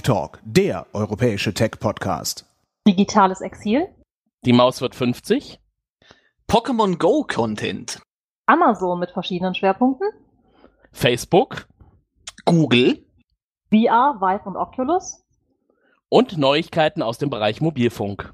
Talk, der europäische Tech-Podcast. Digitales Exil. Die Maus wird 50. Pokémon Go Content. Amazon mit verschiedenen Schwerpunkten. Facebook. Google. VR, Vive und Oculus. Und Neuigkeiten aus dem Bereich Mobilfunk.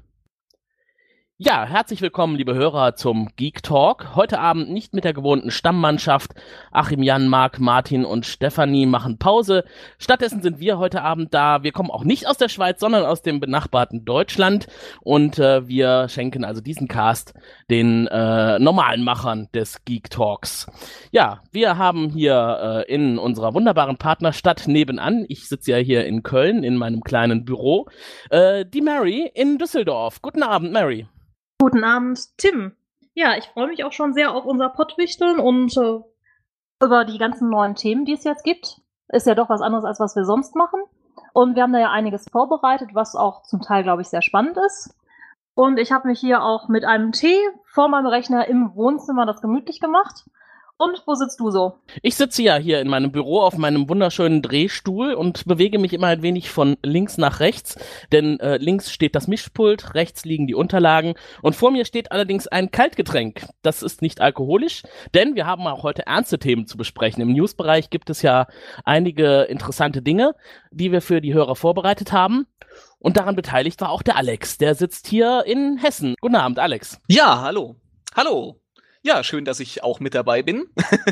Ja, herzlich willkommen, liebe Hörer, zum Geek Talk. Heute Abend nicht mit der gewohnten Stammmannschaft. Achim, Jan, Marc, Martin und Stefanie machen Pause. Stattdessen sind wir heute Abend da. Wir kommen auch nicht aus der Schweiz, sondern aus dem benachbarten Deutschland. Und wir schenken also diesen Cast den normalen Machern des Geek Talks. Ja, wir haben hier in unserer wunderbaren Partnerstadt nebenan, ich sitze ja hier in Köln in meinem kleinen Büro, die Mary in Düsseldorf. Guten Abend, Mary. Guten Abend, Tim. Ja, ich freue mich auch schon sehr auf unser Pottwichteln und über die ganzen neuen Themen, die es jetzt gibt. Ist ja doch was anderes, als was wir sonst machen. Und wir haben da ja einiges vorbereitet, was auch zum Teil, glaube ich, sehr spannend ist. Und ich habe mich hier auch mit einem Tee vor meinem Rechner im Wohnzimmer das gemütlich gemacht. Und wo sitzt du so? Ich sitze ja hier in meinem Büro auf meinem wunderschönen Drehstuhl und bewege mich immer ein wenig von links nach rechts, denn links steht das Mischpult, rechts liegen die Unterlagen und vor mir steht allerdings ein Kaltgetränk. Das ist nicht alkoholisch, denn wir haben auch heute ernste Themen zu besprechen. Im Newsbereich gibt es ja einige interessante Dinge, die wir für die Hörer vorbereitet haben. Und daran beteiligt war auch der Alex, der sitzt hier in Hessen. Guten Abend, Alex. Ja, hallo. Hallo. Ja, schön, dass ich auch mit dabei bin.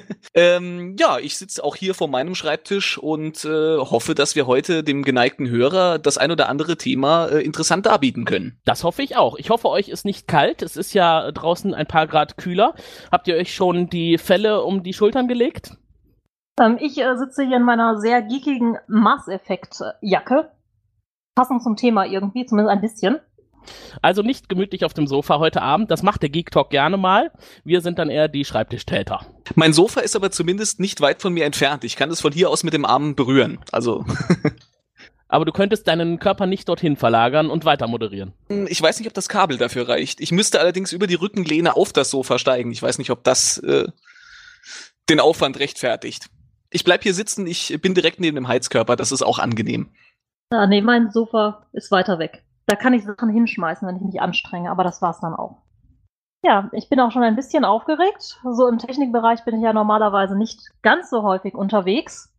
Ja, ich sitze auch hier vor meinem Schreibtisch und hoffe, dass wir heute dem geneigten Hörer das ein oder andere Thema interessant darbieten können. Das hoffe ich auch. Ich hoffe, euch ist nicht kalt. Es ist ja draußen ein paar Grad kühler. Habt ihr euch schon die Felle um die Schultern gelegt? Ich sitze hier in meiner sehr geekigen Mass-Effect-Jacke. Passend zum Thema irgendwie, zumindest ein bisschen. Also nicht gemütlich auf dem Sofa heute Abend, das macht der Geek Talk gerne mal. Wir sind dann eher die Schreibtischtäter. Mein Sofa ist aber zumindest nicht weit von mir entfernt. Ich kann es von hier aus mit dem Arm berühren. Also. Aber du könntest deinen Körper nicht dorthin verlagern und weiter moderieren. Ich weiß nicht, ob das Kabel dafür reicht. Ich müsste allerdings über die Rückenlehne auf das Sofa steigen. Ich weiß nicht, ob das den Aufwand rechtfertigt. Ich bleib hier sitzen, ich bin direkt neben dem Heizkörper, das ist auch angenehm. Ja, nee, mein Sofa ist weiter weg. Da kann ich Sachen hinschmeißen, wenn ich mich anstrenge, aber das war's dann auch. Ja, ich bin auch schon ein bisschen aufgeregt. So im Technikbereich bin ich ja normalerweise nicht ganz so häufig unterwegs.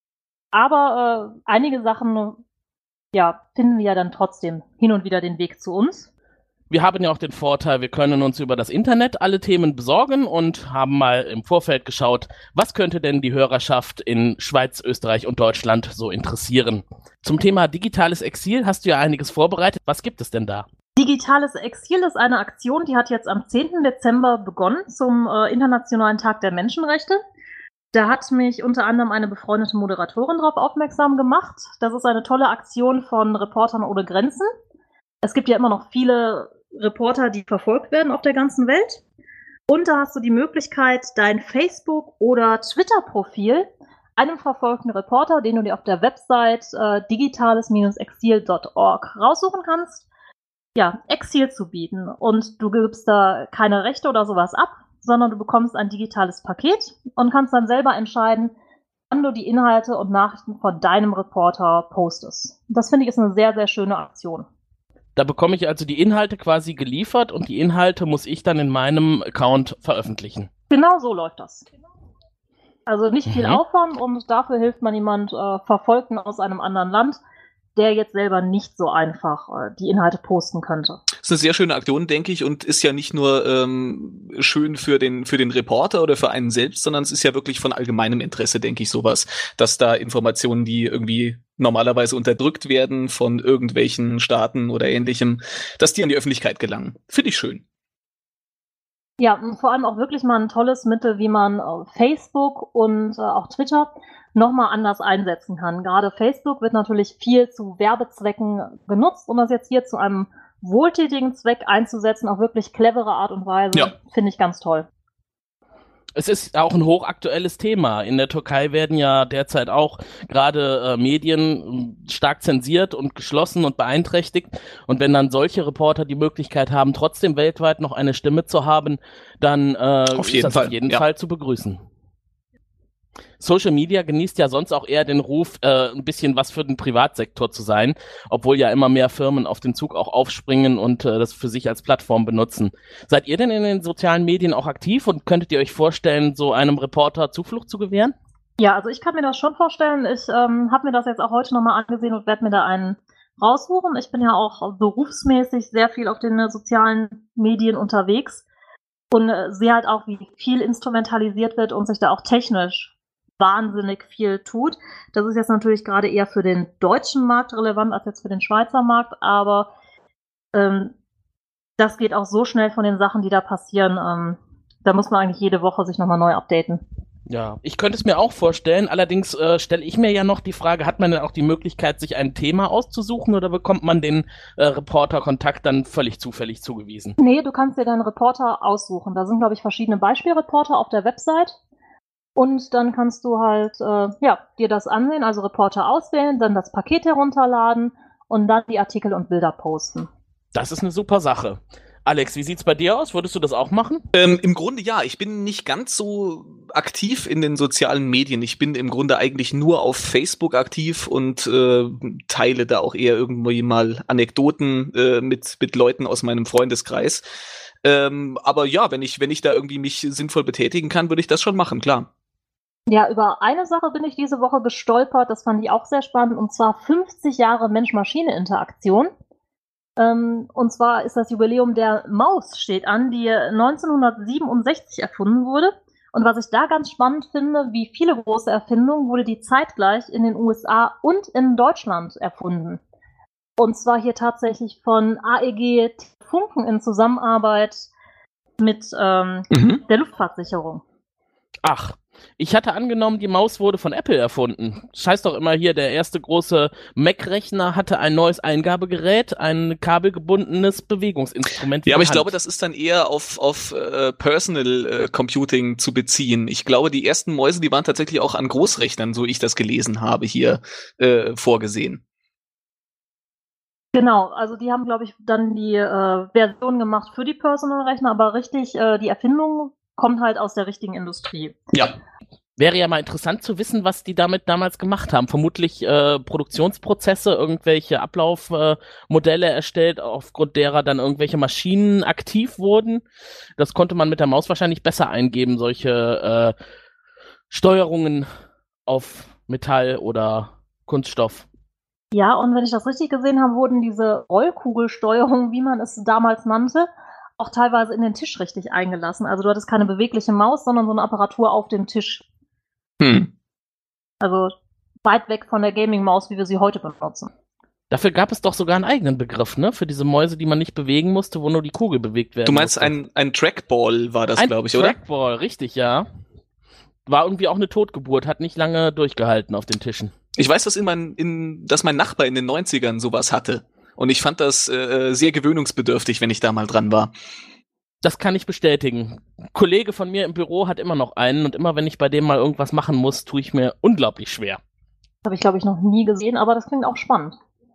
Aber einige Sachen, ja, finden wir ja dann trotzdem hin und wieder den Weg zu uns. Wir haben ja auch den Vorteil, wir können uns über das Internet alle Themen besorgen und haben mal im Vorfeld geschaut, was könnte denn die Hörerschaft in Schweiz, Österreich und Deutschland so interessieren. Zum Thema digitales Exil hast du ja einiges vorbereitet. Was gibt es denn da? Digitales Exil ist eine Aktion, die hat jetzt am 10. Dezember begonnen zum Internationalen Tag der Menschenrechte. Da hat mich unter anderem eine befreundete Moderatorin darauf aufmerksam gemacht. Das ist eine tolle Aktion von Reportern ohne Grenzen. Es gibt ja immer noch viele Reporter, die verfolgt werden auf der ganzen Welt. Und da hast du die Möglichkeit, dein Facebook- oder Twitter-Profil einem verfolgten Reporter, den du dir auf der Website digitales-exil.org raussuchen kannst, ja, Exil zu bieten. Und du gibst da keine Rechte oder sowas ab, sondern du bekommst ein digitales Paket und kannst dann selber entscheiden, wann du die Inhalte und Nachrichten von deinem Reporter postest. Das finde ich ist eine sehr, sehr schöne Aktion. Da bekomme ich also die Inhalte quasi geliefert und die Inhalte muss ich dann in meinem Account veröffentlichen. Genau so läuft das. Also nicht viel Aufwand und dafür hilft man jemand Verfolgten aus einem anderen Land, der jetzt selber nicht so einfach die Inhalte posten könnte. Das ist eine sehr schöne Aktion, denke ich, und ist ja nicht nur schön für den Reporter oder für einen selbst, sondern es ist ja wirklich von allgemeinem Interesse, denke ich, sowas, dass da Informationen, die irgendwie normalerweise unterdrückt werden von irgendwelchen Staaten oder Ähnlichem, dass die an die Öffentlichkeit gelangen. Finde ich schön. Ja, und vor allem auch wirklich mal ein tolles Mittel, wie man Facebook und auch Twitter nochmal anders einsetzen kann. Gerade Facebook wird natürlich viel zu Werbezwecken genutzt, um das jetzt hier zu einem wohltätigen Zweck einzusetzen, auf wirklich clevere Art und Weise, ja. Finde ich ganz toll. Es ist auch ein hochaktuelles Thema. In der Türkei werden ja derzeit auch gerade Medien stark zensiert und geschlossen und beeinträchtigt. Und wenn dann solche Reporter die Möglichkeit haben, trotzdem weltweit noch eine Stimme zu haben, dann ist das auf jeden Fall zu begrüßen. Social Media genießt ja sonst auch eher den Ruf, ein bisschen was für den Privatsektor zu sein, obwohl ja immer mehr Firmen auf den Zug auch aufspringen und das für sich als Plattform benutzen. Seid ihr denn in den sozialen Medien auch aktiv und könntet ihr euch vorstellen, so einem Reporter Zuflucht zu gewähren? Ja, also ich kann mir das schon vorstellen. Ich habe mir das jetzt auch heute nochmal angesehen und werde mir da einen raussuchen. Ich bin ja auch berufsmäßig sehr viel auf den sozialen Medien unterwegs und sehe halt auch, wie viel instrumentalisiert wird und sich da auch technisch wahnsinnig viel tut. Das ist jetzt natürlich gerade eher für den deutschen Markt relevant als jetzt für den Schweizer Markt, aber das geht auch so schnell von den Sachen, die da passieren. Da muss man eigentlich jede Woche sich nochmal neu updaten. Ja, ich könnte es mir auch vorstellen. Allerdings stelle ich mir ja noch die Frage, hat man denn auch die Möglichkeit, sich ein Thema auszusuchen oder bekommt man den Reporter-Kontakt dann völlig zufällig zugewiesen? Nee, du kannst dir deinen Reporter aussuchen. Da sind, glaube ich, verschiedene Beispielreporter auf der Website. Und dann kannst du halt dir das ansehen, also Reporter auswählen, dann das Paket herunterladen und dann die Artikel und Bilder posten. Das ist eine super Sache. Alex, wie sieht's bei dir aus? Würdest du das auch machen? Im Grunde ja. Ich bin nicht ganz so aktiv in den sozialen Medien. Ich bin im Grunde eigentlich nur auf Facebook aktiv und teile da auch eher irgendwie mal Anekdoten mit Leuten aus meinem Freundeskreis. Aber ja, wenn ich da irgendwie mich sinnvoll betätigen kann, würde ich das schon machen, klar. Ja, über eine Sache bin ich diese Woche gestolpert, das fand ich auch sehr spannend, und zwar 50 Jahre Mensch-Maschine-Interaktion. Und zwar ist das Jubiläum der Maus steht an, die 1967 erfunden wurde. Und was ich da ganz spannend finde, wie viele große Erfindungen wurde die zeitgleich in den USA und in Deutschland erfunden. Und zwar hier tatsächlich von AEG Funken in Zusammenarbeit mit der Luftfahrtsicherung. Ach, ich hatte angenommen, die Maus wurde von Apple erfunden. Das heißt doch immer hier, der erste große Mac-Rechner hatte ein neues Eingabegerät, ein kabelgebundenes Bewegungsinstrument. Ja, aber ich glaube, das ist dann eher auf Personal Computing zu beziehen. Ich glaube, die ersten Mäuse, die waren tatsächlich auch an Großrechnern, so ich das gelesen habe, hier vorgesehen. Genau, also die haben, glaube ich, dann die Version gemacht für die Personal-Rechner, aber richtig, die Erfindung kommt halt aus der richtigen Industrie. Ja. Wäre ja mal interessant zu wissen, was die damit damals gemacht haben. Vermutlich Produktionsprozesse, irgendwelche Ablaufmodelle erstellt, aufgrund derer dann irgendwelche Maschinen aktiv wurden. Das konnte man mit der Maus wahrscheinlich besser eingeben, solche Steuerungen auf Metall oder Kunststoff. Ja, und wenn ich das richtig gesehen habe, wurden diese Rollkugelsteuerungen, wie man es damals nannte, auch teilweise in den Tisch richtig eingelassen. Also du hattest keine bewegliche Maus, sondern so eine Apparatur auf dem Tisch. Also weit weg von der Gaming-Maus, wie wir sie heute benutzen. Dafür gab es doch sogar einen eigenen Begriff, ne? Für diese Mäuse, die man nicht bewegen musste, wo nur die Kugel bewegt werden musste. Du meinst ein Trackball war das, glaube ich, oder? Ein Trackball, richtig, ja. War irgendwie auch eine Totgeburt, hat nicht lange durchgehalten auf den Tischen. Ich weiß, dass mein Nachbar in den 90ern sowas hatte. Und ich fand das sehr gewöhnungsbedürftig, wenn ich da mal dran war. Das kann ich bestätigen. Ein Kollege von mir im Büro hat immer noch einen und immer wenn ich bei dem mal irgendwas machen muss, tue ich mir unglaublich schwer. Habe ich, glaube ich, noch nie gesehen, aber das klingt auch spannend.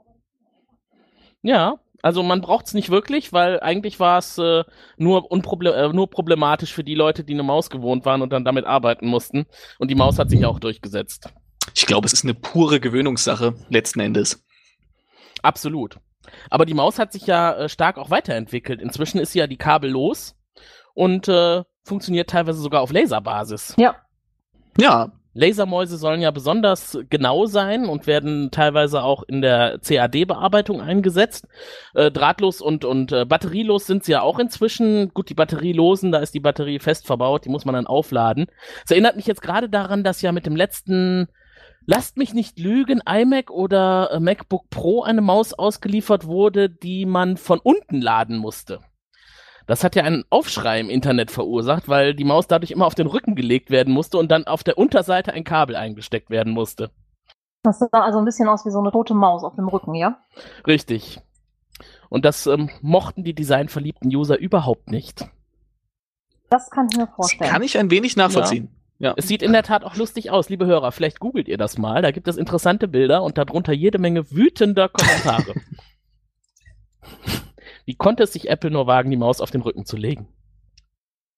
Ja, also man braucht es nicht wirklich, weil eigentlich war es nur problematisch für die Leute, die eine Maus gewohnt waren und dann damit arbeiten mussten. Und die Maus hat sich auch durchgesetzt. Ich glaube, es ist eine pure Gewöhnungssache, letzten Endes. Absolut. Aber die Maus hat sich ja stark auch weiterentwickelt. Inzwischen ist sie ja die kabellos und funktioniert teilweise sogar auf Laserbasis. Ja. Ja. Lasermäuse sollen ja besonders genau sein und werden teilweise auch in der CAD-Bearbeitung eingesetzt. Drahtlos und batterielos sind sie ja auch inzwischen. Gut, die batterielosen, da ist die Batterie fest verbaut, die muss man dann aufladen. Es erinnert mich jetzt gerade daran, dass ja mit dem letzten, lasst mich nicht lügen, iMac oder MacBook Pro eine Maus ausgeliefert wurde, die man von unten laden musste. Das hat ja einen Aufschrei im Internet verursacht, weil die Maus dadurch immer auf den Rücken gelegt werden musste und dann auf der Unterseite ein Kabel eingesteckt werden musste. Das sah also ein bisschen aus wie so eine tote Maus auf dem Rücken, ja? Richtig. Und das mochten die designverliebten User überhaupt nicht. Das kann ich mir vorstellen. Das kann ich ein wenig nachvollziehen. Ja. Es sieht in der Tat auch lustig aus, liebe Hörer. Vielleicht googelt ihr das mal. Da gibt es interessante Bilder und darunter jede Menge wütender Kommentare. Wie konnte es sich Apple nur wagen, die Maus auf den Rücken zu legen?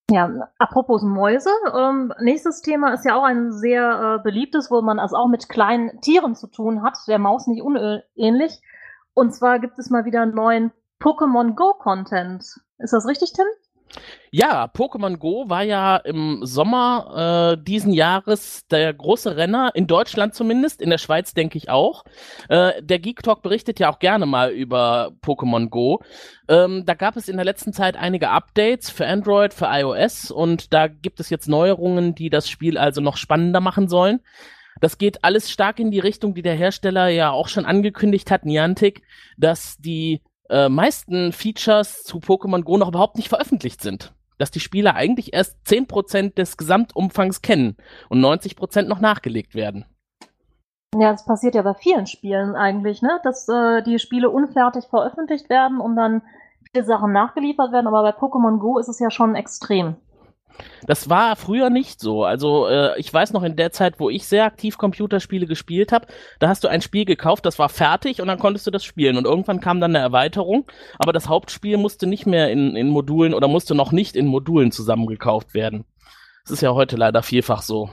Ja, apropos Mäuse, nächstes Thema ist ja auch ein sehr beliebtes, wo man also auch mit kleinen Tieren zu tun hat, der Maus nicht unähnlich. Und zwar gibt es mal wieder neuen Pokémon Go Content. Ist das richtig, Tim? Ja, Pokémon Go war ja im Sommer diesen Jahres der große Renner, in Deutschland zumindest, in der Schweiz denke ich auch. Der Geek Talk berichtet ja auch gerne mal über Pokémon Go. Da gab es in der letzten Zeit einige Updates für Android, für iOS und da gibt es jetzt Neuerungen, die das Spiel also noch spannender machen sollen. Das geht alles stark in die Richtung, die der Hersteller ja auch schon angekündigt hat, Niantic, dass die meisten Features zu Pokémon Go noch überhaupt nicht veröffentlicht sind. Dass die Spieler eigentlich erst 10% des Gesamtumfangs kennen und 90% noch nachgelegt werden. Ja, das passiert ja bei vielen Spielen eigentlich, ne? Dass die Spiele unfertig veröffentlicht werden und dann viele Sachen nachgeliefert werden, aber bei Pokémon Go ist es ja schon extrem. Das war früher nicht so. Also ich weiß noch in der Zeit, wo ich sehr aktiv Computerspiele gespielt habe, da hast du ein Spiel gekauft, das war fertig und dann konntest du das spielen. Und irgendwann kam dann eine Erweiterung, aber das Hauptspiel musste nicht mehr in Modulen oder musste noch nicht in Modulen zusammengekauft werden. Das ist ja heute leider vielfach so.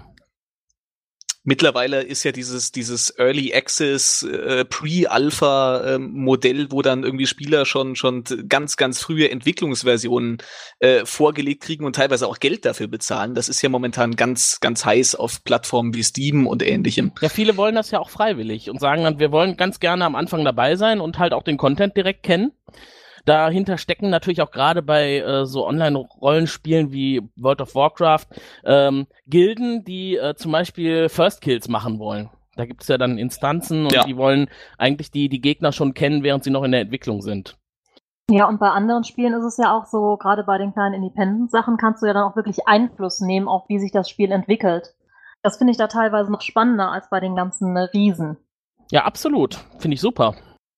Mittlerweile ist ja dieses Early Access Pre-Alpha Modell, wo dann irgendwie Spieler schon ganz, ganz frühe Entwicklungsversionen vorgelegt kriegen und teilweise auch Geld dafür bezahlen. Das ist ja momentan ganz, ganz heiß auf Plattformen wie Steam und ähnlichem. Ja, viele wollen das ja auch freiwillig und sagen dann, wir wollen ganz gerne am Anfang dabei sein und halt auch den Content direkt kennen. Dahinter stecken natürlich auch gerade bei so Online-Rollenspielen wie World of Warcraft Gilden, die zum Beispiel First Kills machen wollen. Da gibt es ja dann Instanzen und die wollen eigentlich die Gegner schon kennen, während sie noch in der Entwicklung sind. Ja, und bei anderen Spielen ist es ja auch so, gerade bei den kleinen Independent-Sachen kannst du ja dann auch wirklich Einfluss nehmen, auf wie sich das Spiel entwickelt. Das finde ich da teilweise noch spannender als bei den ganzen Riesen. Ja, absolut. Finde ich super.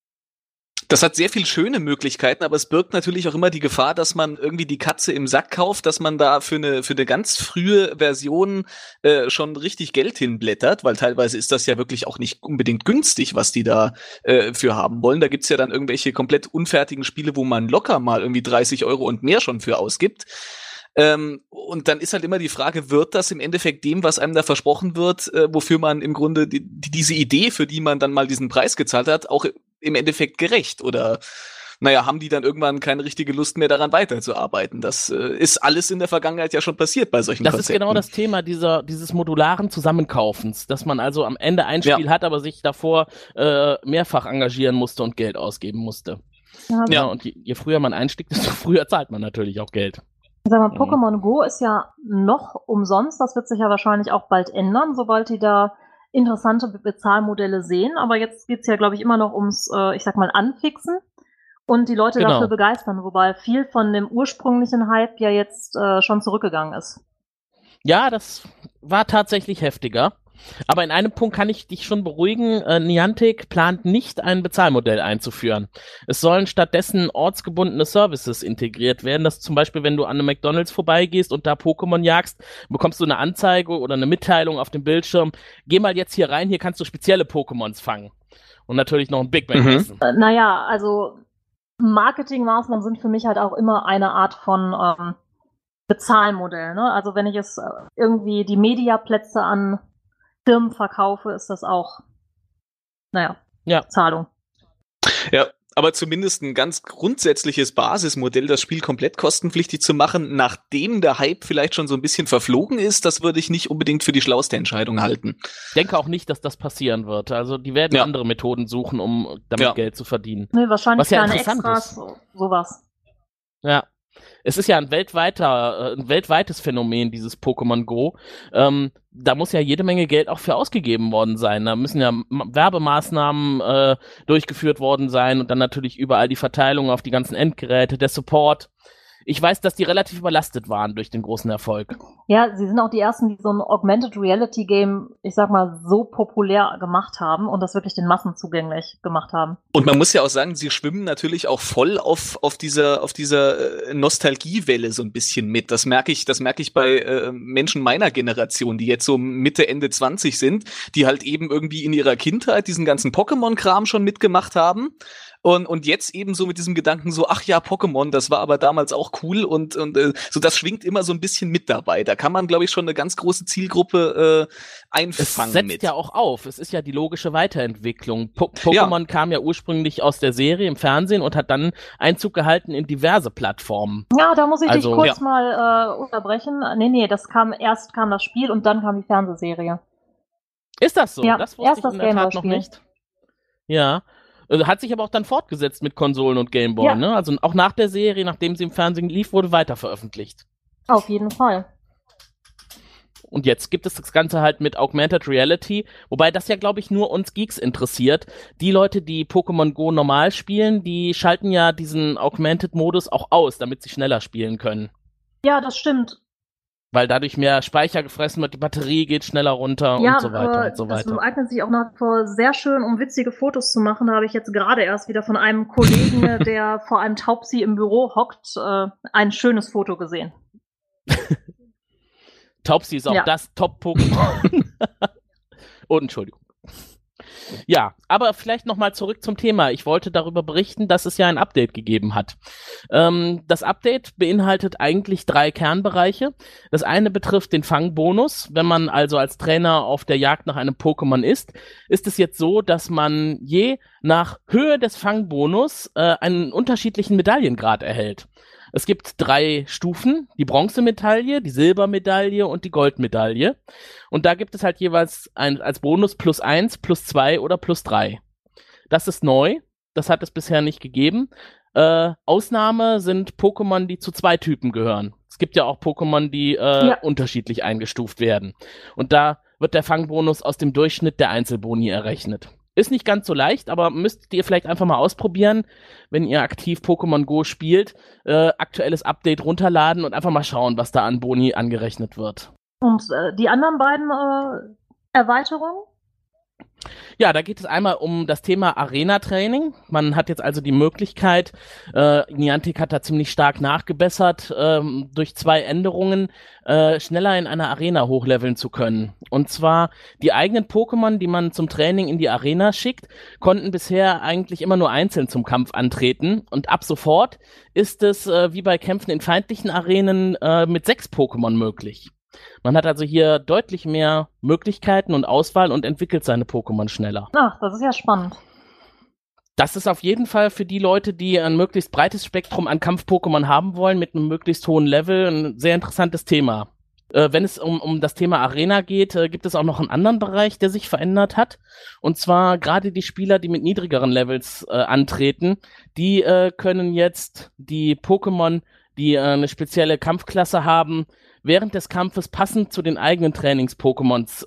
Das hat sehr viel schöne Möglichkeiten, aber es birgt natürlich auch immer die Gefahr, dass man irgendwie die Katze im Sack kauft, dass man da für eine ganz frühe Version schon richtig Geld hinblättert, weil teilweise ist das ja wirklich auch nicht unbedingt günstig, was die da für haben wollen. Da gibt's ja dann irgendwelche komplett unfertigen Spiele, wo man locker mal irgendwie 30 € und mehr schon für ausgibt. Und dann ist halt immer die Frage, wird das im Endeffekt dem, was einem da versprochen wird, wofür man im Grunde diese Idee, für die man dann mal diesen Preis gezahlt hat, auch im Endeffekt gerecht? Oder naja, haben die dann irgendwann keine richtige Lust mehr daran weiterzuarbeiten? Das ist alles in der Vergangenheit ja schon passiert bei solchen Konzepten. Das ist genau das Thema dieses modularen Zusammenkaufens, dass man also am Ende ein Spiel hat, aber sich davor mehrfach engagieren musste und Geld ausgeben musste. Ja, und je früher man einsteigt, desto früher zahlt man natürlich auch Geld. Sag mal, Pokémon Go ist ja noch umsonst. Das wird sich ja wahrscheinlich auch bald ändern, sobald die da interessante Bezahlmodelle sehen. Aber jetzt geht's ja, glaube ich, immer noch ums, ich sag mal, Anfixen und die Leute dafür begeistern. Wobei viel von dem ursprünglichen Hype ja jetzt schon zurückgegangen ist. Ja, das war tatsächlich heftiger. Aber in einem Punkt kann ich dich schon beruhigen, Niantic plant nicht ein Bezahlmodell einzuführen. Es sollen stattdessen ortsgebundene Services integriert werden, dass zum Beispiel, wenn du an einem McDonald's vorbeigehst und da Pokémon jagst, bekommst du eine Anzeige oder eine Mitteilung auf dem Bildschirm, geh mal jetzt hier rein, hier kannst du spezielle Pokémons fangen. Und natürlich noch ein Big Mac essen. Naja, also Marketingmaßnahmen sind für mich halt auch immer eine Art von Bezahlmodell, ne? Also wenn ich es irgendwie die Mediaplätze an Firmen verkaufe, ist das auch, Zahlung. Ja, aber zumindest ein ganz grundsätzliches Basismodell, das Spiel komplett kostenpflichtig zu machen, nachdem der Hype vielleicht schon so ein bisschen verflogen ist, das würde ich nicht unbedingt für die schlauste Entscheidung halten. Ich denke auch nicht, dass das passieren wird. Also die werden andere Methoden suchen, um damit Geld zu verdienen. Nee, wahrscheinlich was ja keine interessant Extras, sowas. Ja. Es ist ja ein weltweites Phänomen, dieses Pokémon Go. Da muss ja jede Menge Geld auch für ausgegeben worden sein. Da müssen ja Werbemaßnahmen durchgeführt worden sein und dann natürlich überall die Verteilung auf die ganzen Endgeräte, der Support. Ich weiß, dass die relativ überlastet waren durch den großen Erfolg. Ja, sie sind auch die ersten, die so ein Augmented Reality Game, ich sag mal, so populär gemacht haben und das wirklich den Massen zugänglich gemacht haben. Und man muss ja auch sagen, sie schwimmen natürlich auch voll auf dieser Nostalgiewelle so ein bisschen mit. Das merke ich bei Menschen meiner Generation, die jetzt so Mitte, Ende 20 sind, die halt eben irgendwie in ihrer Kindheit diesen ganzen Pokémon-Kram schon mitgemacht haben. Und jetzt eben so mit diesem Gedanken so, ach ja, Pokémon, das war aber damals auch cool und so, das schwingt immer so ein bisschen mit dabei. Da kann man, glaube ich, schon eine ganz große Zielgruppe einfangen. Es setzt mit. ja auch auf. Es ist ja die logische Weiterentwicklung. Pokémon kam ja ursprünglich aus der Serie im Fernsehen und hat dann Einzug gehalten in diverse Plattformen. Ja, da muss ich dich kurz ja. mal unterbrechen. Nee, erst kam das Spiel und dann kam die Fernsehserie. Ist das so? Ja, Das wusste erst ich das in der Tat noch Gameboy-Spiel. nicht. Ja. Hat sich aber auch dann fortgesetzt mit Konsolen und Gameboy, Ja. ne? Also auch nach der Serie, nachdem sie im Fernsehen lief, wurde weiter veröffentlicht. Auf jeden Fall. Und jetzt gibt es das Ganze halt mit Augmented Reality, wobei das ja, glaube ich, nur uns Geeks interessiert. Die Leute, die Pokémon Go normal spielen, die schalten ja diesen Augmented-Modus auch aus, damit sie schneller spielen können. Ja, das stimmt. Weil dadurch mehr Speicher gefressen wird, die Batterie geht schneller runter und so weiter und so das weiter. eignet sich auch nach wie vor sehr schön, um witzige Fotos zu machen. Da habe ich jetzt gerade erst wieder von einem Kollegen, der vor einem Taubsi im Büro hockt, ein schönes Foto gesehen. Taubsi ist auch das Top-Pokémon. Oh, Entschuldigung. Ja, aber vielleicht nochmal zurück zum Thema. Ich wollte darüber berichten, dass es ja ein Update gegeben hat. Das Update beinhaltet eigentlich 3 Kernbereiche. Das eine betrifft den Fangbonus. Wenn man also als Trainer auf der Jagd nach einem Pokémon ist es jetzt so, dass man je nach Höhe des Fangbonus einen unterschiedlichen Medaillengrad erhält. Es gibt 3 Stufen, die Bronzemedaille, die Silbermedaille und die Goldmedaille. Und da gibt es halt jeweils als Bonus +1, +2 oder +3. Das ist neu, das hat es bisher nicht gegeben. Ausnahme sind Pokémon, die zu 2 Typen gehören. Es gibt ja auch Pokémon, die unterschiedlich eingestuft werden. Und da wird der Fangbonus aus dem Durchschnitt der Einzelboni errechnet. Ist nicht ganz so leicht, aber müsstet ihr vielleicht einfach mal ausprobieren, wenn ihr aktiv Pokémon Go spielt, aktuelles Update runterladen und einfach mal schauen, was da an Boni angerechnet wird. Und die anderen beiden Erweiterungen? Ja, da geht es einmal um das Thema Arena-Training. Man hat jetzt also die Möglichkeit, Niantic hat da ziemlich stark nachgebessert, durch 2 Änderungen schneller in einer Arena hochleveln zu können. Und zwar die eigenen Pokémon, die man zum Training in die Arena schickt, konnten bisher eigentlich immer nur einzeln zum Kampf antreten. Und ab sofort ist es, wie bei Kämpfen in feindlichen Arenen, mit 6 Pokémon möglich. Man hat also hier deutlich mehr Möglichkeiten und Auswahl und entwickelt seine Pokémon schneller. Ach, das ist ja spannend. Das ist auf jeden Fall für die Leute, die ein möglichst breites Spektrum an Kampf-Pokémon haben wollen, mit einem möglichst hohen Level, ein sehr interessantes Thema. Wenn es um das Thema Arena geht, gibt es auch noch einen anderen Bereich, der sich verändert hat. Und zwar gerade die Spieler, die mit niedrigeren Levels antreten, die können jetzt die Pokémon, die eine spezielle Kampfklasse haben, während des Kampfes passend zu den eigenen Training-Pokémons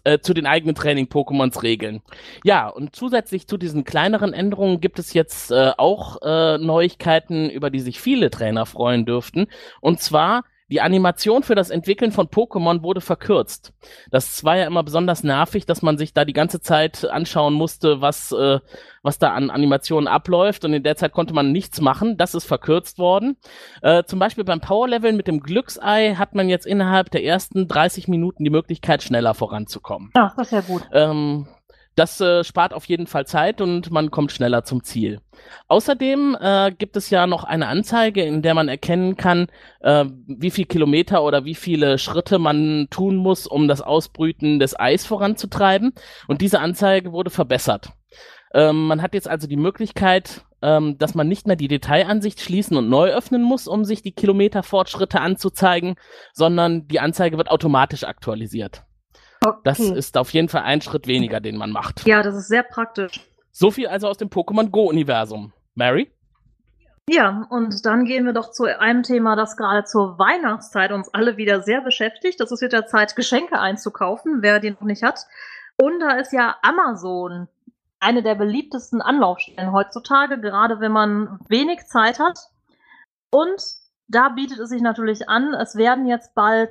regeln. Ja, und zusätzlich zu diesen kleineren Änderungen gibt es jetzt auch Neuigkeiten, über die sich viele Trainer freuen dürften. Und zwar die Animation für das Entwickeln von Pokémon wurde verkürzt. Das war ja immer besonders nervig, dass man sich da die ganze Zeit anschauen musste, was da an Animationen abläuft, und in der Zeit konnte man nichts machen. Das ist verkürzt worden. Zum Beispiel beim Powerleveln mit dem Glücksei hat man jetzt innerhalb der ersten 30 Minuten die Möglichkeit, schneller voranzukommen. Ach, das ist ja gut. Das spart auf jeden Fall Zeit und man kommt schneller zum Ziel. Außerdem gibt es ja noch eine Anzeige, in der man erkennen kann, wie viel Kilometer oder wie viele Schritte man tun muss, um das Ausbrüten des Eis voranzutreiben. Und diese Anzeige wurde verbessert. Man hat jetzt also die Möglichkeit, dass man nicht mehr die Detailansicht schließen und neu öffnen muss, um sich die Kilometerfortschritte anzuzeigen, sondern die Anzeige wird automatisch aktualisiert. Okay. Das ist auf jeden Fall ein Schritt weniger, den man macht. Ja, das ist sehr praktisch. So viel also aus dem Pokémon Go-Universum. Mary? Ja, und dann gehen wir doch zu einem Thema, das gerade zur Weihnachtszeit uns alle wieder sehr beschäftigt. Das ist wieder Zeit, Geschenke einzukaufen, wer die noch nicht hat. Und da ist ja Amazon eine der beliebtesten Anlaufstellen heutzutage, gerade wenn man wenig Zeit hat. Und da bietet es sich natürlich an, es werden jetzt bald,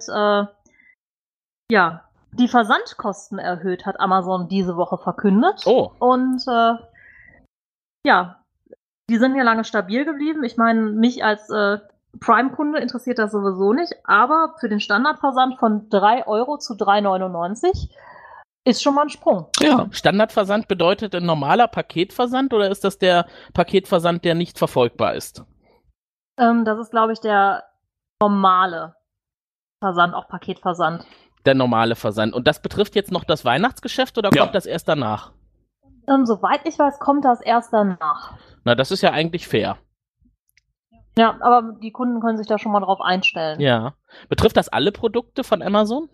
die Versandkosten erhöht, hat Amazon diese Woche verkündet. Oh. Und die sind ja lange stabil geblieben. Ich meine, mich als Prime-Kunde interessiert das sowieso nicht, aber für den Standardversand von 3 € zu 3,99 ist schon mal ein Sprung. Ja. Standardversand bedeutet ein normaler Paketversand oder ist das der Paketversand, der nicht verfolgbar ist? Das ist, glaube ich, der normale Versand, auch Paketversand. Der normale Versand. Und das betrifft jetzt noch das Weihnachtsgeschäft oder kommt das erst danach? Soweit ich weiß, kommt das erst danach. Na, das ist ja eigentlich fair. Ja, aber die Kunden können sich da schon mal drauf einstellen. Ja. Betrifft das alle Produkte von Amazon?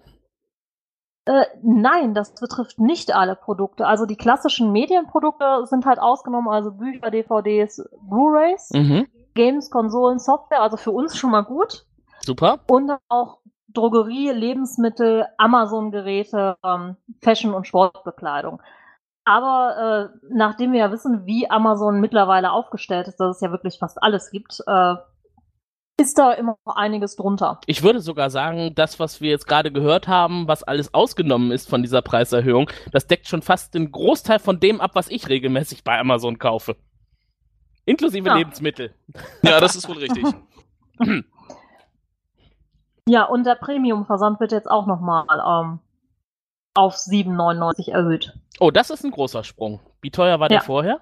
Nein, das betrifft nicht alle Produkte. Also die klassischen Medienprodukte sind halt ausgenommen, also Bücher, DVDs, Blu-rays, Games, Konsolen, Software, also für uns schon mal gut. Super. Und auch Drogerie, Lebensmittel, Amazon-Geräte, Fashion- und Sportbekleidung. Aber nachdem wir ja wissen, wie Amazon mittlerweile aufgestellt ist, dass es ja wirklich fast alles gibt, ist da immer noch einiges drunter. Ich würde sogar sagen, das, was wir jetzt gerade gehört haben, was alles ausgenommen ist von dieser Preiserhöhung, das deckt schon fast den Großteil von dem ab, was ich regelmäßig bei Amazon kaufe. Inklusive Lebensmittel. Ja, das ist wohl richtig. Ja, und der Premium-Versand wird jetzt auch nochmal auf 7,99 erhöht. Oh, das ist ein großer Sprung. Wie teuer war der vorher?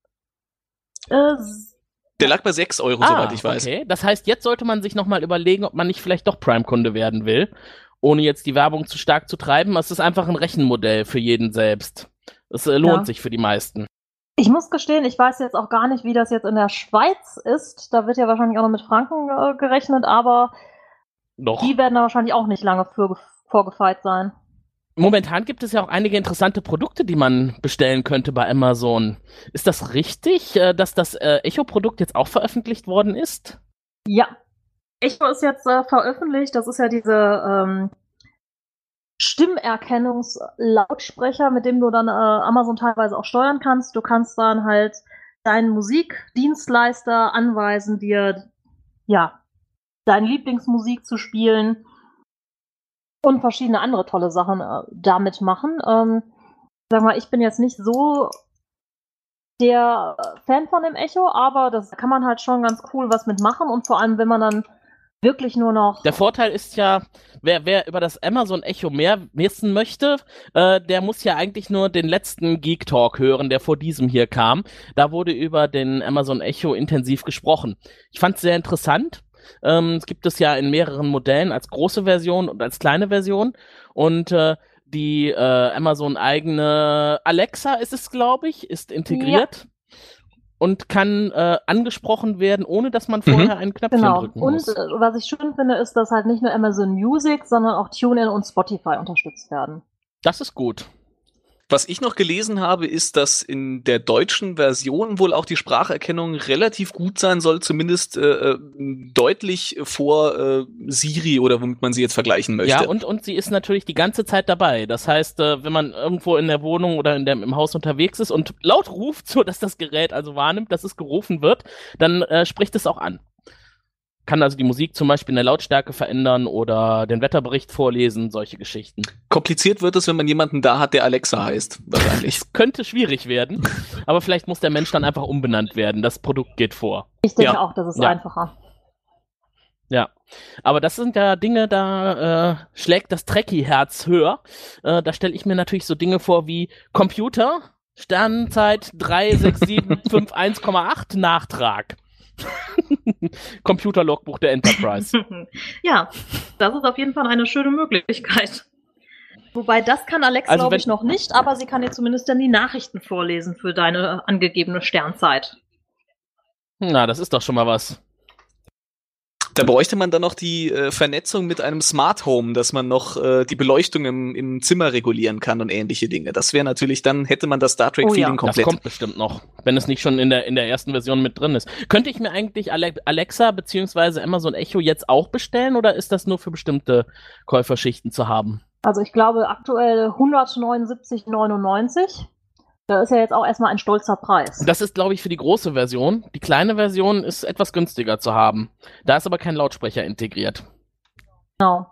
Der lag bei 6 Euro, soweit ich weiß. Okay, das heißt, jetzt sollte man sich nochmal überlegen, ob man nicht vielleicht doch Prime-Kunde werden will, ohne jetzt die Werbung zu stark zu treiben. Es ist einfach ein Rechenmodell für jeden selbst. Es lohnt sich für die meisten. Ich muss gestehen, ich weiß jetzt auch gar nicht, wie das jetzt in der Schweiz ist. Da wird ja wahrscheinlich auch noch mit Franken gerechnet, aber die werden da wahrscheinlich auch nicht lange vorgefeit sein. Momentan gibt es ja auch einige interessante Produkte, die man bestellen könnte bei Amazon. Ist das richtig, dass das Echo-Produkt jetzt auch veröffentlicht worden ist? Ja, Echo ist jetzt veröffentlicht. Das ist ja diese Stimmerkennungslautsprecher, mit dem du dann Amazon teilweise auch steuern kannst. Du kannst dann halt deinen Musikdienstleister anweisen, dir deine Lieblingsmusik zu spielen. Und verschiedene andere tolle Sachen damit machen. Sag mal, ich bin jetzt nicht so der Fan von dem Echo, aber das kann man halt schon ganz cool was mitmachen. Und vor allem, wenn man dann wirklich nur noch... Der Vorteil ist ja, wer über das Amazon Echo mehr wissen möchte, der muss ja eigentlich nur den letzten Geek Talk hören, der vor diesem hier kam. Da wurde über den Amazon Echo intensiv gesprochen. Ich fand es sehr interessant. Es gibt es ja in mehreren Modellen als große Version und als kleine Version. Und die Amazon-eigene Alexa ist es, glaube ich, ist integriert und kann angesprochen werden, ohne dass man vorher ein Knöpfchen drücken muss. Und was ich schön finde, ist, dass halt nicht nur Amazon Music, sondern auch TuneIn und Spotify unterstützt werden. Das ist gut. Was ich noch gelesen habe, ist, dass in der deutschen Version wohl auch die Spracherkennung relativ gut sein soll, zumindest deutlich vor Siri oder womit man sie jetzt vergleichen möchte. Ja, und sie ist natürlich die ganze Zeit dabei. Das heißt, wenn man irgendwo in der Wohnung oder im Haus unterwegs ist und laut ruft, so dass das Gerät also wahrnimmt, dass es gerufen wird, dann spricht es auch an. Kann also die Musik zum Beispiel in der Lautstärke verändern oder den Wetterbericht vorlesen, solche Geschichten. Kompliziert wird es, wenn man jemanden da hat, der Alexa heißt, wahrscheinlich. Es könnte schwierig werden, aber vielleicht muss der Mensch dann einfach umbenannt werden. Das Produkt geht vor. Ich denke auch, das ist einfacher. Ja, aber das sind ja Dinge, da schlägt das Trekkie-Herz höher. Da stelle ich mir natürlich so Dinge vor wie Computer, Sternenzeit 36751,8 Nachtrag. Computerlogbuch der Enterprise. Ja, das ist auf jeden Fall eine schöne Möglichkeit. Wobei, das kann Alexa, also, glaube ich, noch nicht, aber sie kann dir zumindest dann die Nachrichten vorlesen für deine angegebene Sternzeit. Na, das ist doch schon mal was. Da bräuchte man dann noch die Vernetzung mit einem Smart Home, dass man noch die Beleuchtung im Zimmer regulieren kann und ähnliche Dinge. Das wäre natürlich, dann hätte man das Star Trek-Feeling komplett. Das kommt bestimmt noch, wenn es nicht schon in der ersten Version mit drin ist. Könnte ich mir eigentlich Alexa bzw. Amazon Echo jetzt auch bestellen oder ist das nur für bestimmte Käuferschichten zu haben? Also ich glaube aktuell 179,99. Das ist ja jetzt auch erstmal ein stolzer Preis. Das ist, glaube ich, für die große Version. Die kleine Version ist etwas günstiger zu haben. Da ist aber kein Lautsprecher integriert. Genau.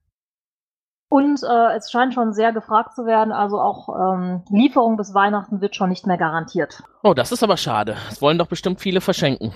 Und es scheint schon sehr gefragt zu werden. Also auch Lieferung bis Weihnachten wird schon nicht mehr garantiert. Oh, das ist aber schade. Das wollen doch bestimmt viele verschenken.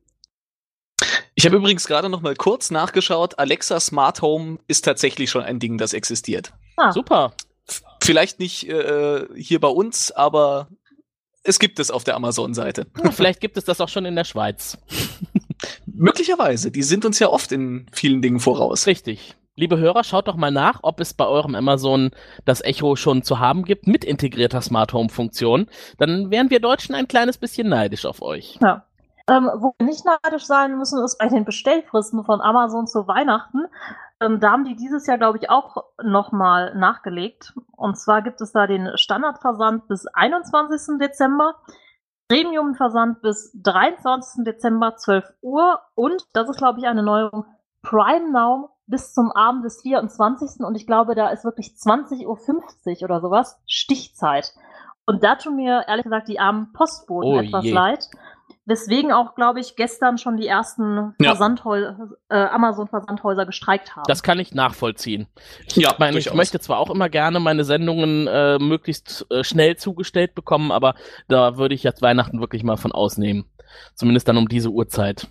Ich habe übrigens gerade noch mal kurz nachgeschaut. Alexa Smart Home ist tatsächlich schon ein Ding, das existiert. Super. Vielleicht nicht hier bei uns, aber es gibt es auf der Amazon-Seite. Vielleicht gibt es das auch schon in der Schweiz. Möglicherweise. Die sind uns ja oft in vielen Dingen voraus. Richtig. Liebe Hörer, schaut doch mal nach, ob es bei eurem Amazon das Echo schon zu haben gibt mit integrierter Smart Home Funktion. Dann wären wir Deutschen ein kleines bisschen neidisch auf euch. Ja. Wo wir nicht neidisch sein müssen, ist bei den Bestellfristen von Amazon zu Weihnachten. Da haben die dieses Jahr, glaube ich, auch nochmal nachgelegt. Und zwar gibt es da den Standardversand bis 21. Dezember, Premium-Versand bis 23. Dezember 12 Uhr und, das ist, glaube ich, eine Neuerung, Prime Now bis zum Abend des 24. Und ich glaube, da ist wirklich 20.50 Uhr oder sowas Stichzeit. Und da tun mir, ehrlich gesagt, die armen Postboten etwas leid. Weswegen auch, glaube ich, gestern schon die ersten Amazon-Versandhäuser gestreikt haben. Das kann ich nachvollziehen. Ich möchte zwar auch immer gerne meine Sendungen möglichst schnell zugestellt bekommen, aber da würde ich jetzt Weihnachten wirklich mal von ausnehmen. Zumindest dann um diese Uhrzeit.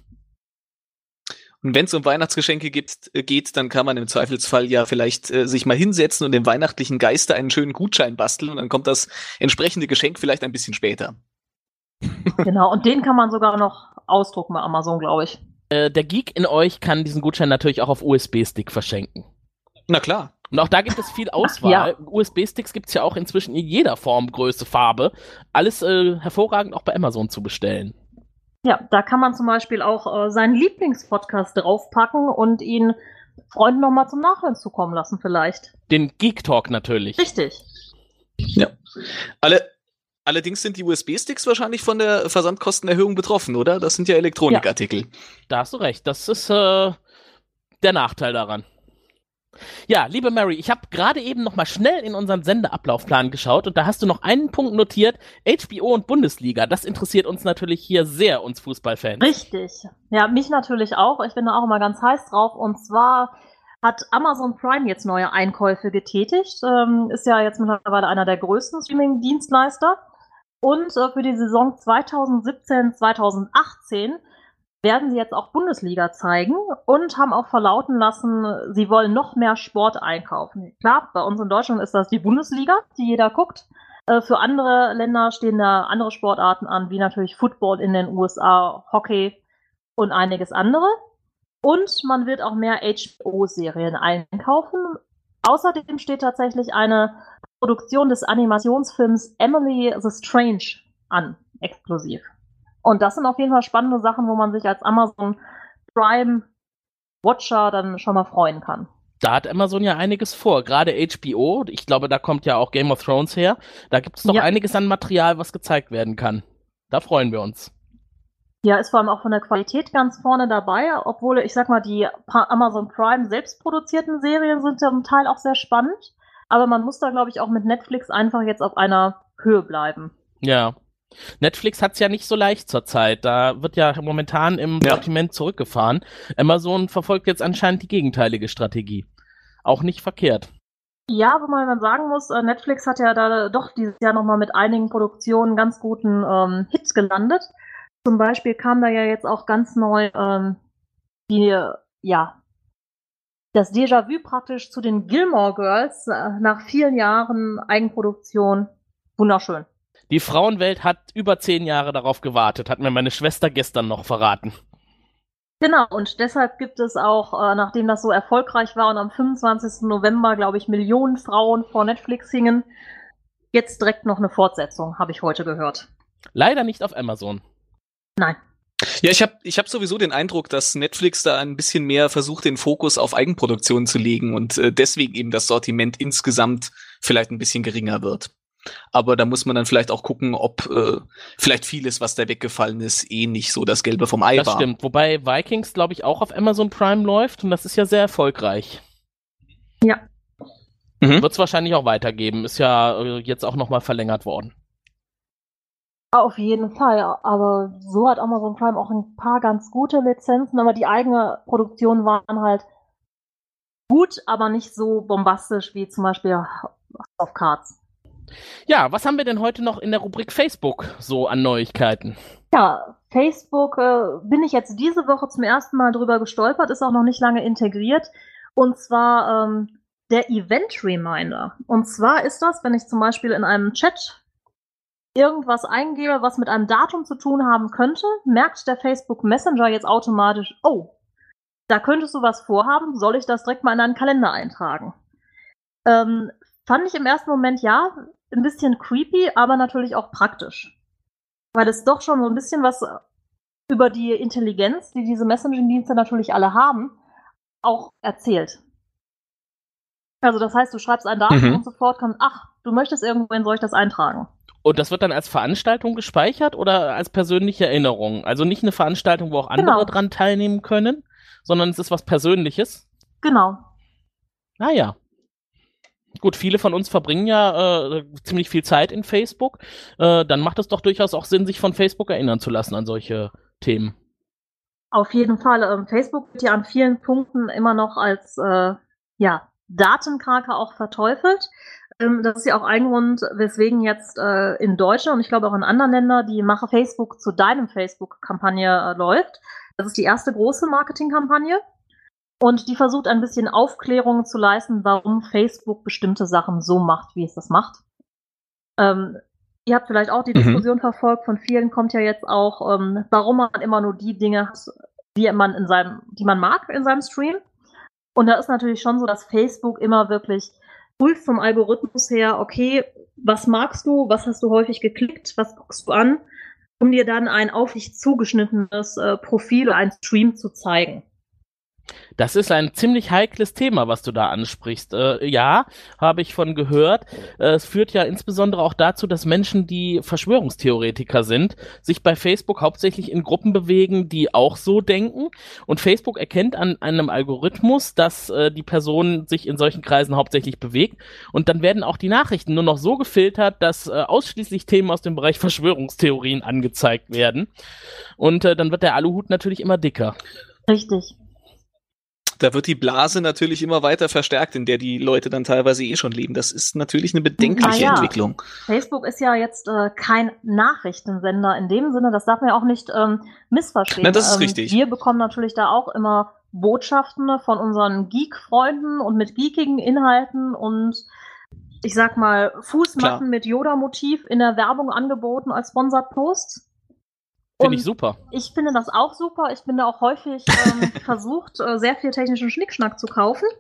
Und wenn es um Weihnachtsgeschenke geht, dann kann man im Zweifelsfall ja vielleicht sich mal hinsetzen und dem weihnachtlichen Geiste einen schönen Gutschein basteln und dann kommt das entsprechende Geschenk vielleicht ein bisschen später. Genau, und den kann man sogar noch ausdrucken bei Amazon, glaube ich. Der Geek in euch kann diesen Gutschein natürlich auch auf USB-Stick verschenken. Na klar. Und auch da gibt es viel Auswahl. Ja. USB-Sticks gibt es ja auch inzwischen in jeder Form, Größe, Farbe. Alles hervorragend auch bei Amazon zu bestellen. Ja, da kann man zum Beispiel auch seinen Lieblingspodcast draufpacken und ihn Freunden nochmal zum Nachhören zukommen lassen vielleicht. Den Geek Talk natürlich. Richtig. Ja. Allerdings sind die USB-Sticks wahrscheinlich von der Versandkostenerhöhung betroffen, oder? Das sind ja Elektronikartikel. Ja. Da hast du recht. Das ist der Nachteil daran. Ja, liebe Mary, ich habe gerade eben noch mal schnell in unseren Sendeablaufplan geschaut und da hast du noch einen Punkt notiert, HBO und Bundesliga. Das interessiert uns natürlich hier sehr, uns Fußballfans. Richtig. Ja, mich natürlich auch. Ich bin da auch immer ganz heiß drauf. Und zwar hat Amazon Prime jetzt neue Einkäufe getätigt. Ist ja jetzt mittlerweile einer der größten Streaming-Dienstleister. Und für die Saison 2017-2018 werden sie jetzt auch Bundesliga zeigen und haben auch verlauten lassen, sie wollen noch mehr Sport einkaufen. Klar, bei uns in Deutschland ist das die Bundesliga, die jeder guckt. Für andere Länder stehen da andere Sportarten an, wie natürlich Football in den USA, Hockey und einiges andere. Und man wird auch mehr HBO-Serien einkaufen. Außerdem steht tatsächlich eine Produktion des Animationsfilms Emily the Strange an, exklusiv. Und das sind auf jeden Fall spannende Sachen, wo man sich als Amazon Prime Watcher dann schon mal freuen kann. Da hat Amazon ja einiges vor, gerade HBO, ich glaube, da kommt ja auch Game of Thrones her, da gibt es noch einiges an Material, was gezeigt werden kann. Da freuen wir uns. Ja, ist vor allem auch von der Qualität ganz vorne dabei, obwohl, ich sag mal, die Amazon Prime selbst produzierten Serien sind zum Teil auch sehr spannend, aber man muss da, glaube ich, auch mit Netflix einfach jetzt auf einer Höhe bleiben. Ja. Netflix hat es ja nicht so leicht zurzeit. Da wird ja momentan im Sortiment zurückgefahren. Amazon verfolgt jetzt anscheinend die gegenteilige Strategie. Auch nicht verkehrt. Ja, wo man dann sagen muss, Netflix hat ja da doch dieses Jahr nochmal mit einigen Produktionen ganz guten Hits gelandet. Zum Beispiel kam da ja jetzt auch ganz neu das Déjà-vu praktisch zu den Gilmore Girls nach vielen Jahren Eigenproduktion. Wunderschön. Die Frauenwelt hat über 10 Jahre darauf gewartet, hat mir meine Schwester gestern noch verraten. Genau, und deshalb gibt es auch, nachdem das so erfolgreich war und am 25. November, glaube ich, Millionen Frauen vor Netflix hingen, jetzt direkt noch eine Fortsetzung, habe ich heute gehört. Leider nicht auf Amazon. Nein. Ja, ich hab sowieso den Eindruck, dass Netflix da ein bisschen mehr versucht, den Fokus auf Eigenproduktionen zu legen und deswegen eben das Sortiment insgesamt vielleicht ein bisschen geringer wird. Aber da muss man dann vielleicht auch gucken, ob vielleicht vieles, was da weggefallen ist, nicht so das Gelbe vom Ei war. Das stimmt, wobei Vikings, glaube ich, auch auf Amazon Prime läuft und das ist ja sehr erfolgreich. Ja. Wird es wahrscheinlich auch weitergeben, ist ja jetzt auch nochmal verlängert worden. Auf jeden Fall, aber so hat Amazon Prime auch ein paar ganz gute Lizenzen, aber die eigene Produktion waren halt gut, aber nicht so bombastisch wie zum Beispiel House of Cards. Ja, was haben wir denn heute noch in der Rubrik Facebook so an Neuigkeiten? Ja, Facebook bin ich jetzt diese Woche zum ersten Mal drüber gestolpert, ist auch noch nicht lange integriert. Und zwar der Event Reminder. Und zwar ist das, wenn ich zum Beispiel in einem Chat irgendwas eingebe, was mit einem Datum zu tun haben könnte, merkt der Facebook Messenger jetzt automatisch, oh, da könntest du was vorhaben, soll ich das direkt mal in deinen Kalender eintragen? Fand ich im ersten Moment ja ein bisschen creepy, aber natürlich auch praktisch. Weil es doch schon so ein bisschen was über die Intelligenz, die diese Messaging-Dienste natürlich alle haben, auch erzählt. Also das heißt, du schreibst ein Datum und sofort kommt, ach, du möchtest irgendwohin, soll ich das eintragen? Und das wird dann als Veranstaltung gespeichert oder als persönliche Erinnerung? Also nicht eine Veranstaltung, wo auch andere dran teilnehmen können, sondern es ist was Persönliches? Genau. Ah ja. Gut, viele von uns verbringen ja ziemlich viel Zeit in Facebook. Dann macht es doch durchaus auch Sinn, sich von Facebook erinnern zu lassen an solche Themen. Auf jeden Fall. Facebook wird ja an vielen Punkten immer noch als Datenkrake auch verteufelt. Das ist ja auch ein Grund, weswegen jetzt in Deutschland und ich glaube auch in anderen Ländern die Mache Facebook zu deinem Facebook-Kampagne läuft. Das ist die erste große Marketingkampagne. Und die versucht ein bisschen Aufklärung zu leisten, warum Facebook bestimmte Sachen so macht, wie es das macht. Ihr habt vielleicht auch die Diskussion verfolgt, von vielen kommt ja jetzt auch, warum man immer nur die Dinge hat, die man mag in seinem Stream. Und da ist natürlich schon so, dass Facebook immer wirklich prüft vom Algorithmus her, okay, was magst du, was hast du häufig geklickt, was guckst du an, um dir dann ein auf dich zugeschnittenes Profil oder ein Stream zu zeigen. Das ist ein ziemlich heikles Thema, was du da ansprichst. Ja, habe ich von gehört. Es führt ja insbesondere auch dazu, dass Menschen, die Verschwörungstheoretiker sind, sich bei Facebook hauptsächlich in Gruppen bewegen, die auch so denken. Und Facebook erkennt an einem Algorithmus, dass die Person sich in solchen Kreisen hauptsächlich bewegt. Und dann werden auch die Nachrichten nur noch so gefiltert, dass ausschließlich Themen aus dem Bereich Verschwörungstheorien angezeigt werden. Und dann wird der Aluhut natürlich immer dicker. Richtig. Da wird die Blase natürlich immer weiter verstärkt, in der die Leute dann teilweise schon leben. Das ist natürlich eine bedenkliche Entwicklung. Facebook ist ja jetzt kein Nachrichtensender in dem Sinne, das darf man ja auch nicht missverstehen. Nein, das ist richtig. Wir bekommen natürlich da auch immer Botschaften von unseren Geek-Freunden und mit geekigen Inhalten und ich sag mal Fußmatten mit Yoda-Motiv in der Werbung angeboten als Sponsored Post. Finde ich super. Ich finde das auch super. Ich bin da auch häufig versucht, sehr viel technischen Schnickschnack zu kaufen.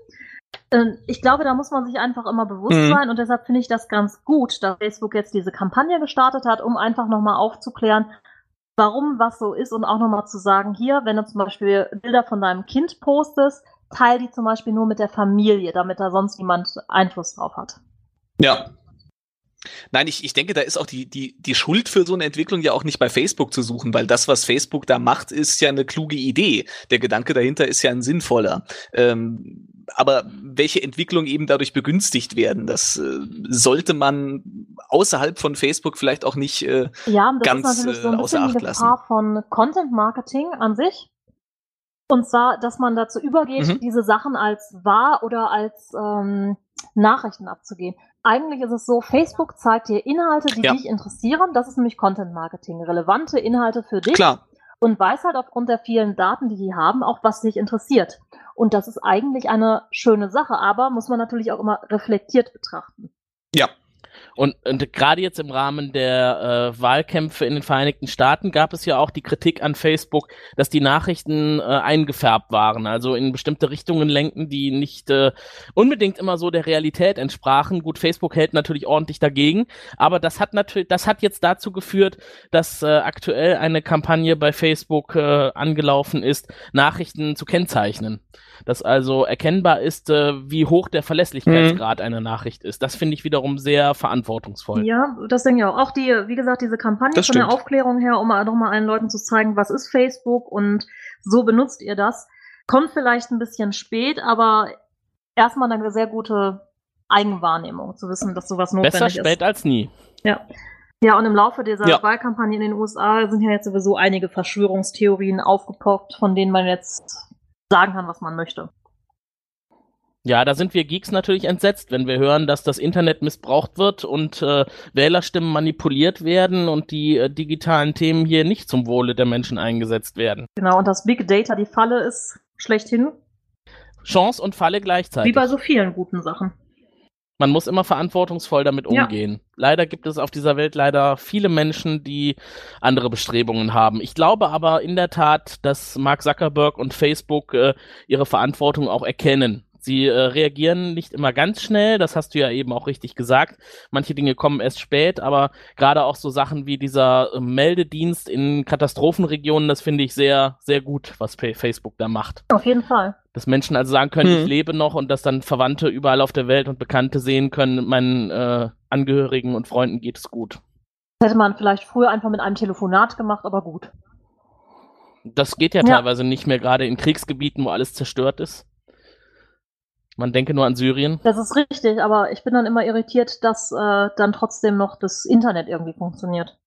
Ich glaube, da muss man sich einfach immer bewusst sein und deshalb finde ich das ganz gut, dass Facebook jetzt diese Kampagne gestartet hat, um einfach nochmal aufzuklären, warum was so ist und auch nochmal zu sagen, hier, wenn du zum Beispiel Bilder von deinem Kind postest, teil die zum Beispiel nur mit der Familie, damit da sonst niemand Einfluss drauf hat. Ja. Nein, ich denke, da ist auch die Schuld für so eine Entwicklung ja auch nicht bei Facebook zu suchen, weil das, was Facebook da macht, ist ja eine kluge Idee. Der Gedanke dahinter ist ja ein sinnvoller. Aber welche Entwicklung eben dadurch begünstigt werden, das sollte man außerhalb von Facebook vielleicht auch nicht ganz ist so ein außer Acht lassen. Gefahr von Content Marketing an sich. Und zwar, dass man dazu übergeht, diese Sachen als wahr oder als Nachrichten abzugeben. Eigentlich ist es so, Facebook zeigt dir Inhalte, die dich interessieren. Das ist nämlich Content Marketing. Relevante Inhalte für dich. Klar. Und weiß halt aufgrund der vielen Daten, die haben, auch was dich interessiert. Und das ist eigentlich eine schöne Sache, aber muss man natürlich auch immer reflektiert betrachten. Ja. Und gerade jetzt im Rahmen der Wahlkämpfe in den Vereinigten Staaten gab es ja auch die Kritik an Facebook, dass die Nachrichten eingefärbt waren, also in bestimmte Richtungen lenkten, die nicht unbedingt immer so der Realität entsprachen. Gut, Facebook hält natürlich ordentlich dagegen, aber das hat jetzt dazu geführt, dass aktuell eine Kampagne bei Facebook angelaufen ist, Nachrichten zu kennzeichnen. Dass also erkennbar ist, wie hoch der Verlässlichkeitsgrad einer Nachricht ist. Das finde ich wiederum sehr verantwortungsvoll. Ja, das denke ich auch. Auch wie gesagt, diese Kampagne von der Aufklärung her, um nochmal allen Leuten zu zeigen, was ist Facebook und so benutzt ihr das, kommt vielleicht ein bisschen spät, aber erstmal eine sehr gute Eigenwahrnehmung, zu wissen, dass sowas notwendig ist. Besser spät als nie. Ja, und im Laufe dieser Wahlkampagne in den USA sind ja jetzt sowieso einige Verschwörungstheorien aufgepoppt, von denen man jetzt sagen kann, was man möchte. Ja, da sind wir Geeks natürlich entsetzt, wenn wir hören, dass das Internet missbraucht wird und Wählerstimmen manipuliert werden und die digitalen Themen hier nicht zum Wohle der Menschen eingesetzt werden. Genau, und dass Big Data die Falle ist, schlechthin. Chance und Falle gleichzeitig. Wie bei so vielen guten Sachen. Man muss immer verantwortungsvoll damit umgehen. Ja. Leider gibt es auf dieser Welt viele Menschen, die andere Bestrebungen haben. Ich glaube aber in der Tat, dass Mark Zuckerberg und Facebook ihre Verantwortung auch erkennen. Sie reagieren nicht immer ganz schnell, das hast du ja eben auch richtig gesagt. Manche Dinge kommen erst spät, aber gerade auch so Sachen wie dieser Meldedienst in Katastrophenregionen, das finde ich sehr, sehr gut, was Facebook da macht. Auf jeden Fall. Dass Menschen also sagen können, ich lebe noch und dass dann Verwandte überall auf der Welt und Bekannte sehen können, meinen Angehörigen und Freunden geht es gut. Das hätte man vielleicht früher einfach mit einem Telefonat gemacht, aber gut. Das geht ja teilweise nicht mehr, gerade in Kriegsgebieten, wo alles zerstört ist. Man denke nur an Syrien. Das ist richtig, aber ich bin dann immer irritiert, dass dann trotzdem noch das Internet irgendwie funktioniert.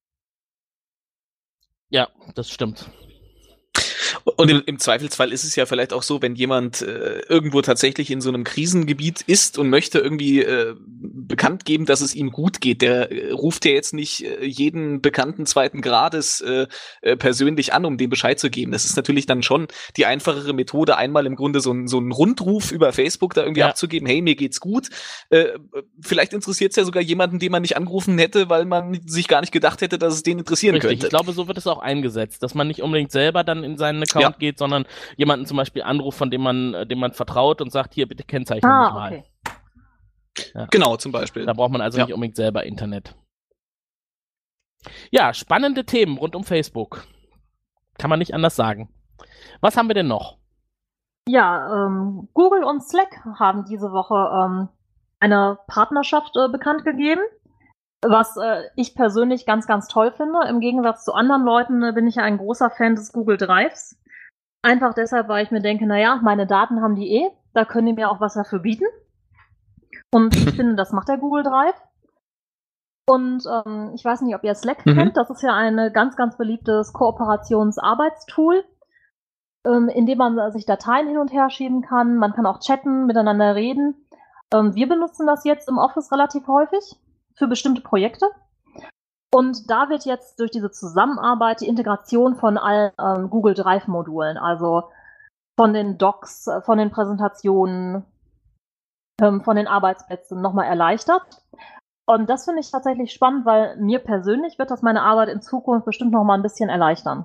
Ja, das stimmt. Und im Zweifelsfall ist es ja vielleicht auch so, wenn jemand irgendwo tatsächlich in so einem Krisengebiet ist und möchte irgendwie bekannt geben, dass es ihm gut geht, der ruft ja jetzt nicht jeden Bekannten zweiten Grades persönlich an, um dem Bescheid zu geben. Das ist natürlich dann schon die einfachere Methode, einmal im Grunde so einen Rundruf über Facebook da irgendwie abzugeben, hey, mir geht's gut. Vielleicht interessiert es ja sogar jemanden, den man nicht angerufen hätte, weil man sich gar nicht gedacht hätte, dass es den interessieren könnte. Ich glaube, so wird es auch eingesetzt, dass man nicht unbedingt selber dann in seinen Account geht, sondern jemanden zum Beispiel anruft, von dem man vertraut und sagt, hier, bitte kennzeichne mich mal. Okay. Ja. Genau, zum Beispiel. Da braucht man also nicht unbedingt selber Internet. Ja, spannende Themen rund um Facebook. Kann man nicht anders sagen. Was haben wir denn noch? Ja, Google und Slack haben diese Woche eine Partnerschaft bekannt gegeben, was ich persönlich ganz, ganz toll finde. Im Gegensatz zu anderen Leuten bin ich ja ein großer Fan des Google Drives. Einfach deshalb, weil ich mir denke, naja, meine Daten haben die da können die mir auch was dafür bieten. Und ich finde, das macht der Google Drive. Und ich weiß nicht, ob ihr Slack kennt. Das ist ja ein ganz, ganz beliebtes Kooperationsarbeitstool, in dem man sich Dateien hin und her schieben kann. Man kann auch chatten, miteinander reden. Wir benutzen das jetzt im Office relativ häufig für bestimmte Projekte. Und da wird jetzt durch diese Zusammenarbeit die Integration von allen Google Drive-Modulen, also von den Docs, von den Präsentationen, von den Arbeitsplätzen nochmal erleichtert. Und das finde ich tatsächlich spannend, weil mir persönlich wird das meine Arbeit in Zukunft bestimmt nochmal ein bisschen erleichtern.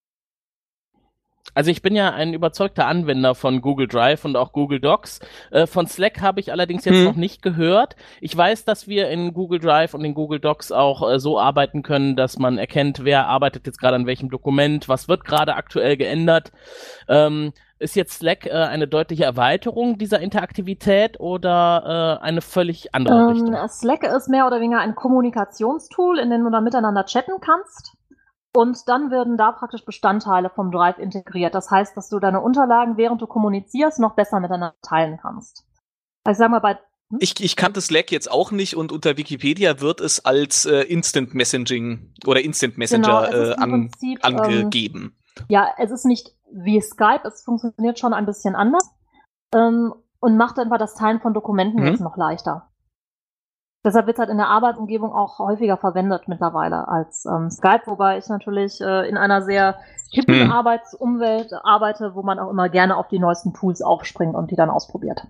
Also ich bin ja ein überzeugter Anwender von Google Drive und auch Google Docs. Von Slack habe ich allerdings jetzt noch nicht gehört. Ich weiß, dass wir in Google Drive und in Google Docs auch so arbeiten können, dass man erkennt, wer arbeitet jetzt gerade an welchem Dokument, was wird gerade aktuell geändert. Ist jetzt Slack eine deutliche Erweiterung dieser Interaktivität oder eine völlig andere Richtung? Slack ist mehr oder weniger ein Kommunikationstool, in dem du dann miteinander chatten kannst. Und dann werden da praktisch Bestandteile vom Drive integriert. Das heißt, dass du deine Unterlagen, während du kommunizierst, noch besser miteinander teilen kannst. Also sag mal, Ich kannte Slack jetzt auch nicht und unter Wikipedia wird es als Instant Messaging oder Instant Messenger angegeben. Ja, es ist nicht wie Skype, es funktioniert schon ein bisschen anders und macht einfach das Teilen von Dokumenten jetzt noch leichter. Deshalb wird es halt in der Arbeitsumgebung auch häufiger verwendet mittlerweile als Skype, wobei ich natürlich in einer sehr hippen Arbeitsumwelt arbeite, wo man auch immer gerne auf die neuesten Tools aufspringt und die dann ausprobiert.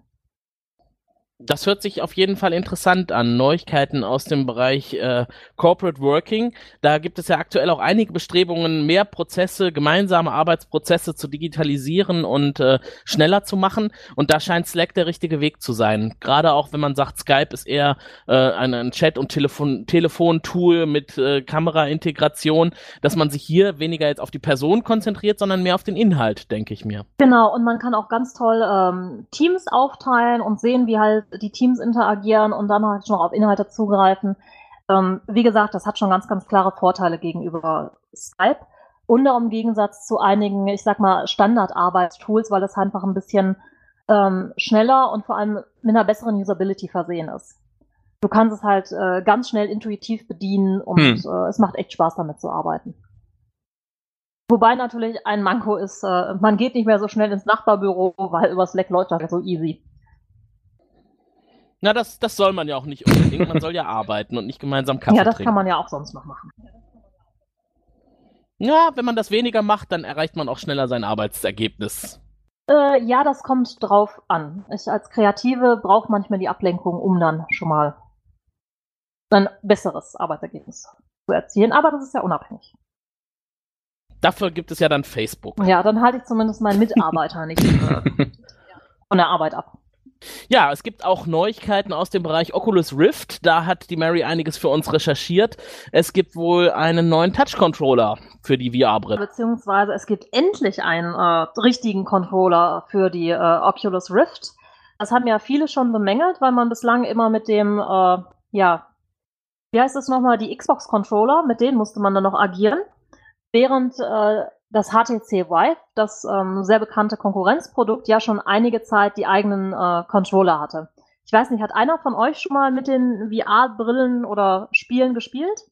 Das hört sich auf jeden Fall interessant an. Neuigkeiten aus dem Bereich Corporate Working. Da gibt es ja aktuell auch einige Bestrebungen, mehr Prozesse, gemeinsame Arbeitsprozesse zu digitalisieren und schneller zu machen. Und da scheint Slack der richtige Weg zu sein. Gerade auch, wenn man sagt, Skype ist eher ein Chat- und Telefon-Tool mit Kamera-Integration, dass man sich hier weniger jetzt auf die Person konzentriert, sondern mehr auf den Inhalt, denke ich mir. Genau, und man kann auch ganz toll Teams aufteilen und sehen, wie halt die Teams interagieren und dann halt schon auf Inhalte zugreifen. Wie gesagt, das hat schon ganz, ganz klare Vorteile gegenüber Skype und auch im Gegensatz zu einigen, ich sag mal, Standardarbeitstools, weil es einfach ein bisschen schneller und vor allem mit einer besseren Usability versehen ist. Du kannst es halt ganz schnell intuitiv bedienen und es macht echt Spaß, damit zu arbeiten. Wobei natürlich ein Manko ist, man geht nicht mehr so schnell ins Nachbarbüro, weil über Slack läuft das so easy. Na, das soll man ja auch nicht unbedingt. Man soll ja arbeiten und nicht gemeinsam Kaffee trinken. Ja, das kann man ja auch sonst noch machen. Ja, wenn man das weniger macht, dann erreicht man auch schneller sein Arbeitsergebnis. Ja, das kommt drauf an. Ich als Kreative brauche manchmal die Ablenkung, um dann schon mal ein besseres Arbeitsergebnis zu erzielen. Aber das ist ja unabhängig. Dafür gibt es ja dann Facebook. Ja, dann halte ich zumindest meinen Mitarbeiter nicht von der Arbeit ab. Ja, es gibt auch Neuigkeiten aus dem Bereich Oculus Rift. Da hat die Mary einiges für uns recherchiert. Es gibt wohl einen neuen Touch-Controller für die VR-Brille. Beziehungsweise es gibt endlich einen richtigen Controller für die Oculus Rift. Das haben ja viele schon bemängelt, weil man bislang immer mit dem, wie heißt es nochmal, die Xbox-Controller, mit denen musste man dann noch agieren. Während das HTC Vive, das sehr bekannte Konkurrenzprodukt, ja schon einige Zeit die eigenen Controller hatte. Ich weiß nicht, hat einer von euch schon mal mit den VR-Brillen oder Spielen gespielt?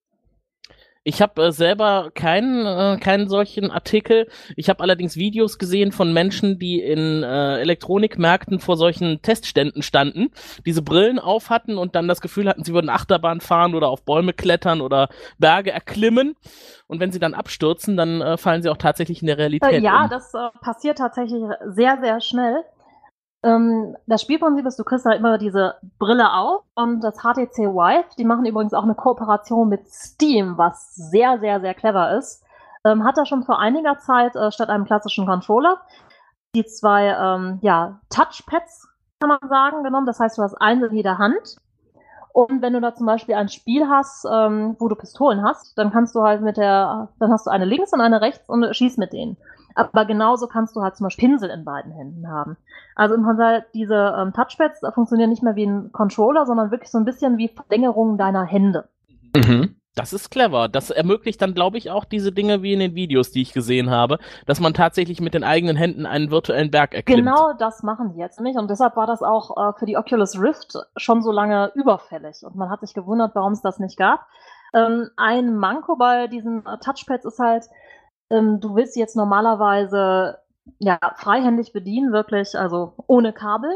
Ich habe selber keinen solchen Artikel. Ich habe allerdings Videos gesehen von Menschen, die in Elektronikmärkten vor solchen Testständen standen, diese Brillen auf hatten und dann das Gefühl hatten, sie würden Achterbahn fahren oder auf Bäume klettern oder Berge erklimmen. Und wenn sie dann abstürzen, dann fallen sie auch tatsächlich in der Realität um. Das passiert tatsächlich sehr, sehr schnell. Das Spielprinzip ist, du kriegst halt immer diese Brille auf und das HTC Vive, die machen übrigens auch eine Kooperation mit Steam, was sehr, sehr, sehr clever ist, hat da schon vor einiger Zeit statt einem klassischen Controller die zwei Touchpads, kann man sagen, genommen. Das heißt, du hast eins in jeder Hand. Und wenn du da zum Beispiel ein Spiel hast, wo du Pistolen hast, dann kannst du halt dann hast du eine links und eine rechts und schießt mit denen. Aber genauso kannst du halt zum Beispiel Pinsel in beiden Händen haben. Also im Prinzip diese Touchpads funktionieren nicht mehr wie ein Controller, sondern wirklich so ein bisschen wie Verlängerung deiner Hände. Mhm. Das ist clever. Das ermöglicht dann, glaube ich, auch diese Dinge wie in den Videos, die ich gesehen habe, dass man tatsächlich mit den eigenen Händen einen virtuellen Berg erklimmt. Genau das machen die jetzt nicht. Und deshalb war das auch für die Oculus Rift schon so lange überfällig. Und man hat sich gewundert, warum es das nicht gab. Ein Manko bei diesen Touchpads ist halt, du willst sie jetzt normalerweise freihändig bedienen, wirklich, also ohne Kabel.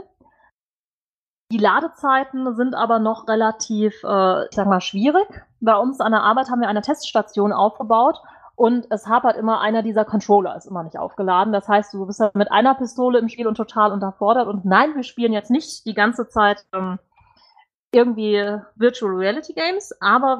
Die Ladezeiten sind aber noch relativ, schwierig. Bei uns an der Arbeit haben wir eine Teststation aufgebaut und es hapert immer, einer dieser Controller ist immer nicht aufgeladen. Das heißt, du bist mit einer Pistole im Spiel und total unterfordert. Und nein, wir spielen jetzt nicht die ganze Zeit irgendwie Virtual Reality Games, aber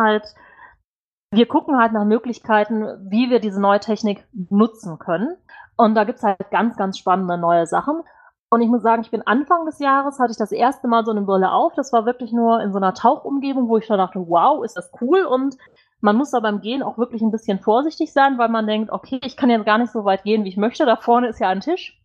wir gucken halt nach Möglichkeiten, wie wir diese neue Technik nutzen können. Und da gibt's halt ganz, ganz spannende neue Sachen. Und ich muss sagen, ich bin Anfang des Jahres, hatte ich das erste Mal so eine Brille auf. Das war wirklich nur in so einer Tauchumgebung, wo ich schon dachte, wow, ist das cool. Und man muss da beim Gehen auch wirklich ein bisschen vorsichtig sein, weil man denkt, okay, ich kann jetzt gar nicht so weit gehen, wie ich möchte. Da vorne ist ja ein Tisch.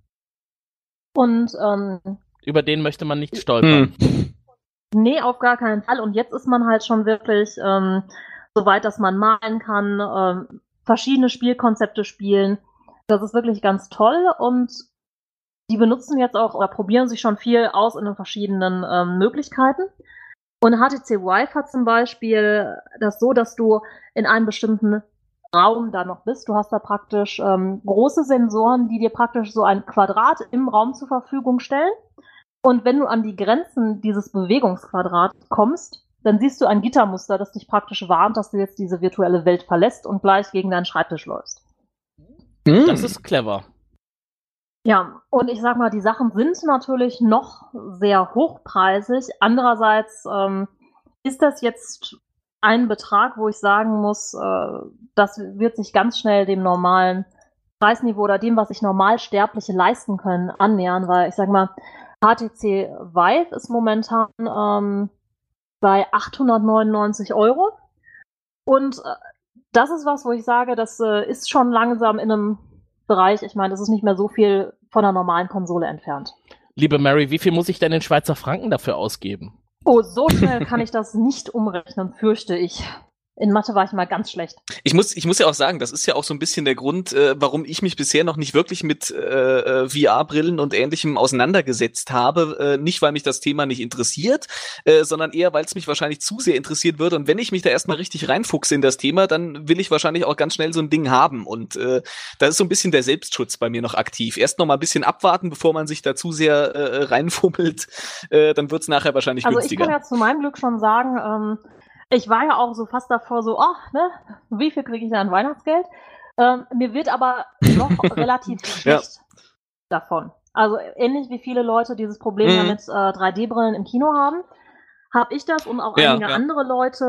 Und über den möchte man nicht stolpern. Nee, auf gar keinen Fall. Und jetzt ist man halt schon wirklich so weit, dass man malen kann, verschiedene Spielkonzepte spielen. Das ist wirklich ganz toll und die benutzen jetzt auch oder probieren sich schon viel aus in den verschiedenen Möglichkeiten. Und HTC Vive hat zum Beispiel das so, dass du in einem bestimmten Raum da noch bist. Du hast da praktisch große Sensoren, die dir praktisch so ein Quadrat im Raum zur Verfügung stellen. Und wenn du an die Grenzen dieses Bewegungsquadrats kommst, dann siehst du ein Gittermuster, das dich praktisch warnt, dass du jetzt diese virtuelle Welt verlässt und gleich gegen deinen Schreibtisch läufst. Das ist clever. Ja, und ich sag mal, die Sachen sind natürlich noch sehr hochpreisig. Andererseits ist das jetzt ein Betrag, wo ich sagen muss, das wird sich ganz schnell dem normalen Preisniveau oder dem, was sich Normalsterbliche leisten können, annähern, weil ich sag mal, HTC Vive ist momentan bei 899 €. Und das ist was, wo ich sage, das ist schon langsam in einem Bereich, ich meine, das ist nicht mehr so viel von einer normalen Konsole entfernt. Liebe Mary, wie viel muss ich denn in Schweizer Franken dafür ausgeben? Oh, so schnell kann ich das nicht umrechnen, fürchte ich. In Mathe war ich mal ganz schlecht. Ich muss ja auch sagen, das ist ja auch so ein bisschen der Grund, warum ich mich bisher noch nicht wirklich mit VR-Brillen und Ähnlichem auseinandergesetzt habe. Nicht, weil mich das Thema nicht interessiert, sondern eher, weil es mich wahrscheinlich zu sehr interessiert wird. Und wenn ich mich da erstmal richtig reinfuchse in das Thema, dann will ich wahrscheinlich auch ganz schnell so ein Ding haben. Und da ist so ein bisschen der Selbstschutz bei mir noch aktiv. Erst noch mal ein bisschen abwarten, bevor man sich da zu sehr reinfummelt. Dann wird's nachher wahrscheinlich günstiger. Also ich kann ja zu meinem Glück schon sagen, ich war ja auch so fast davor so, wie viel kriege ich denn an Weihnachtsgeld? Mir wird aber noch relativ schlecht. davon. Also ähnlich wie viele Leute dieses Problem ja mit 3D-Brillen im Kino haben, habe ich das und auch einige andere Leute,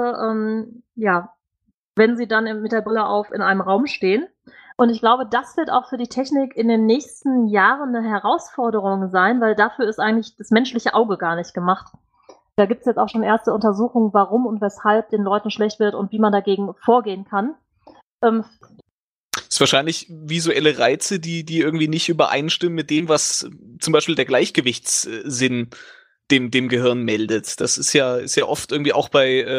wenn sie dann mit der Brille auf in einem Raum stehen. Und ich glaube, das wird auch für die Technik in den nächsten Jahren eine Herausforderung sein, weil dafür ist eigentlich das menschliche Auge gar nicht gemacht. Da gibt es jetzt auch schon erste Untersuchungen, warum und weshalb den Leuten schlecht wird und wie man dagegen vorgehen kann. Ist wahrscheinlich visuelle Reize, die irgendwie nicht übereinstimmen mit dem, was zum Beispiel der Gleichgewichtssinn dem Gehirn meldet. Das ist ja oft irgendwie auch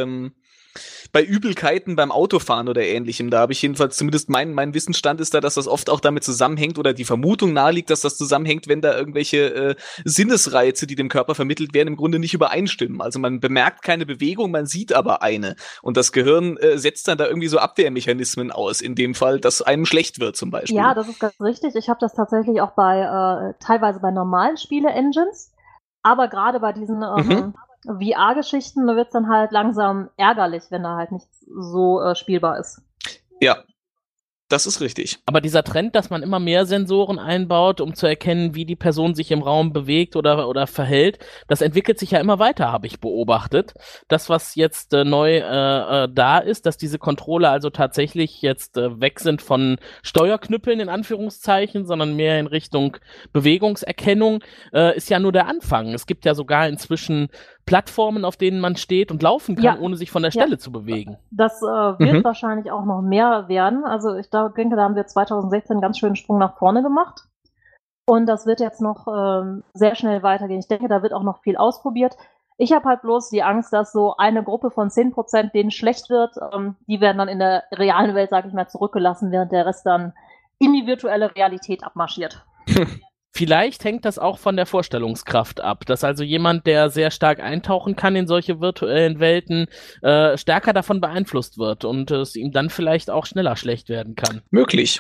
bei Übelkeiten beim Autofahren oder Ähnlichem. Da habe ich jedenfalls zumindest mein Wissensstand ist da, dass das oft auch damit zusammenhängt oder die Vermutung naheliegt, dass das zusammenhängt, wenn da irgendwelche Sinnesreize, die dem Körper vermittelt werden, im Grunde nicht übereinstimmen. Also man bemerkt keine Bewegung, man sieht aber eine. Und das Gehirn setzt dann da irgendwie so Abwehrmechanismen aus, in dem Fall, dass einem schlecht wird zum Beispiel. Ja, das ist ganz richtig. Ich habe das tatsächlich auch teilweise bei normalen Spiele-Engines, aber gerade bei diesen VR-Geschichten wird es dann halt langsam ärgerlich, wenn da halt nichts so spielbar ist. Ja, das ist richtig. Aber dieser Trend, dass man immer mehr Sensoren einbaut, um zu erkennen, wie die Person sich im Raum bewegt oder verhält, das entwickelt sich ja immer weiter, habe ich beobachtet. Das, was jetzt neu da ist, dass diese Controller also tatsächlich jetzt weg sind von Steuerknüppeln in Anführungszeichen, sondern mehr in Richtung Bewegungserkennung, ist ja nur der Anfang. Es gibt ja sogar inzwischen Plattformen, auf denen man steht und laufen kann, ohne sich von der Stelle zu bewegen. Das wird wahrscheinlich auch noch mehr werden. Also ich denke, da haben wir 2016 einen ganz schönen Sprung nach vorne gemacht. Und das wird jetzt noch sehr schnell weitergehen. Ich denke, da wird auch noch viel ausprobiert. Ich habe halt bloß die Angst, dass so eine Gruppe von 10%, denen schlecht wird, die werden dann in der realen Welt, sage ich mal, zurückgelassen, während der Rest dann in die virtuelle Realität abmarschiert. Vielleicht hängt das auch von der Vorstellungskraft ab, dass also jemand, der sehr stark eintauchen kann in solche virtuellen Welten, stärker davon beeinflusst wird und es ihm dann vielleicht auch schneller schlecht werden kann. Möglich.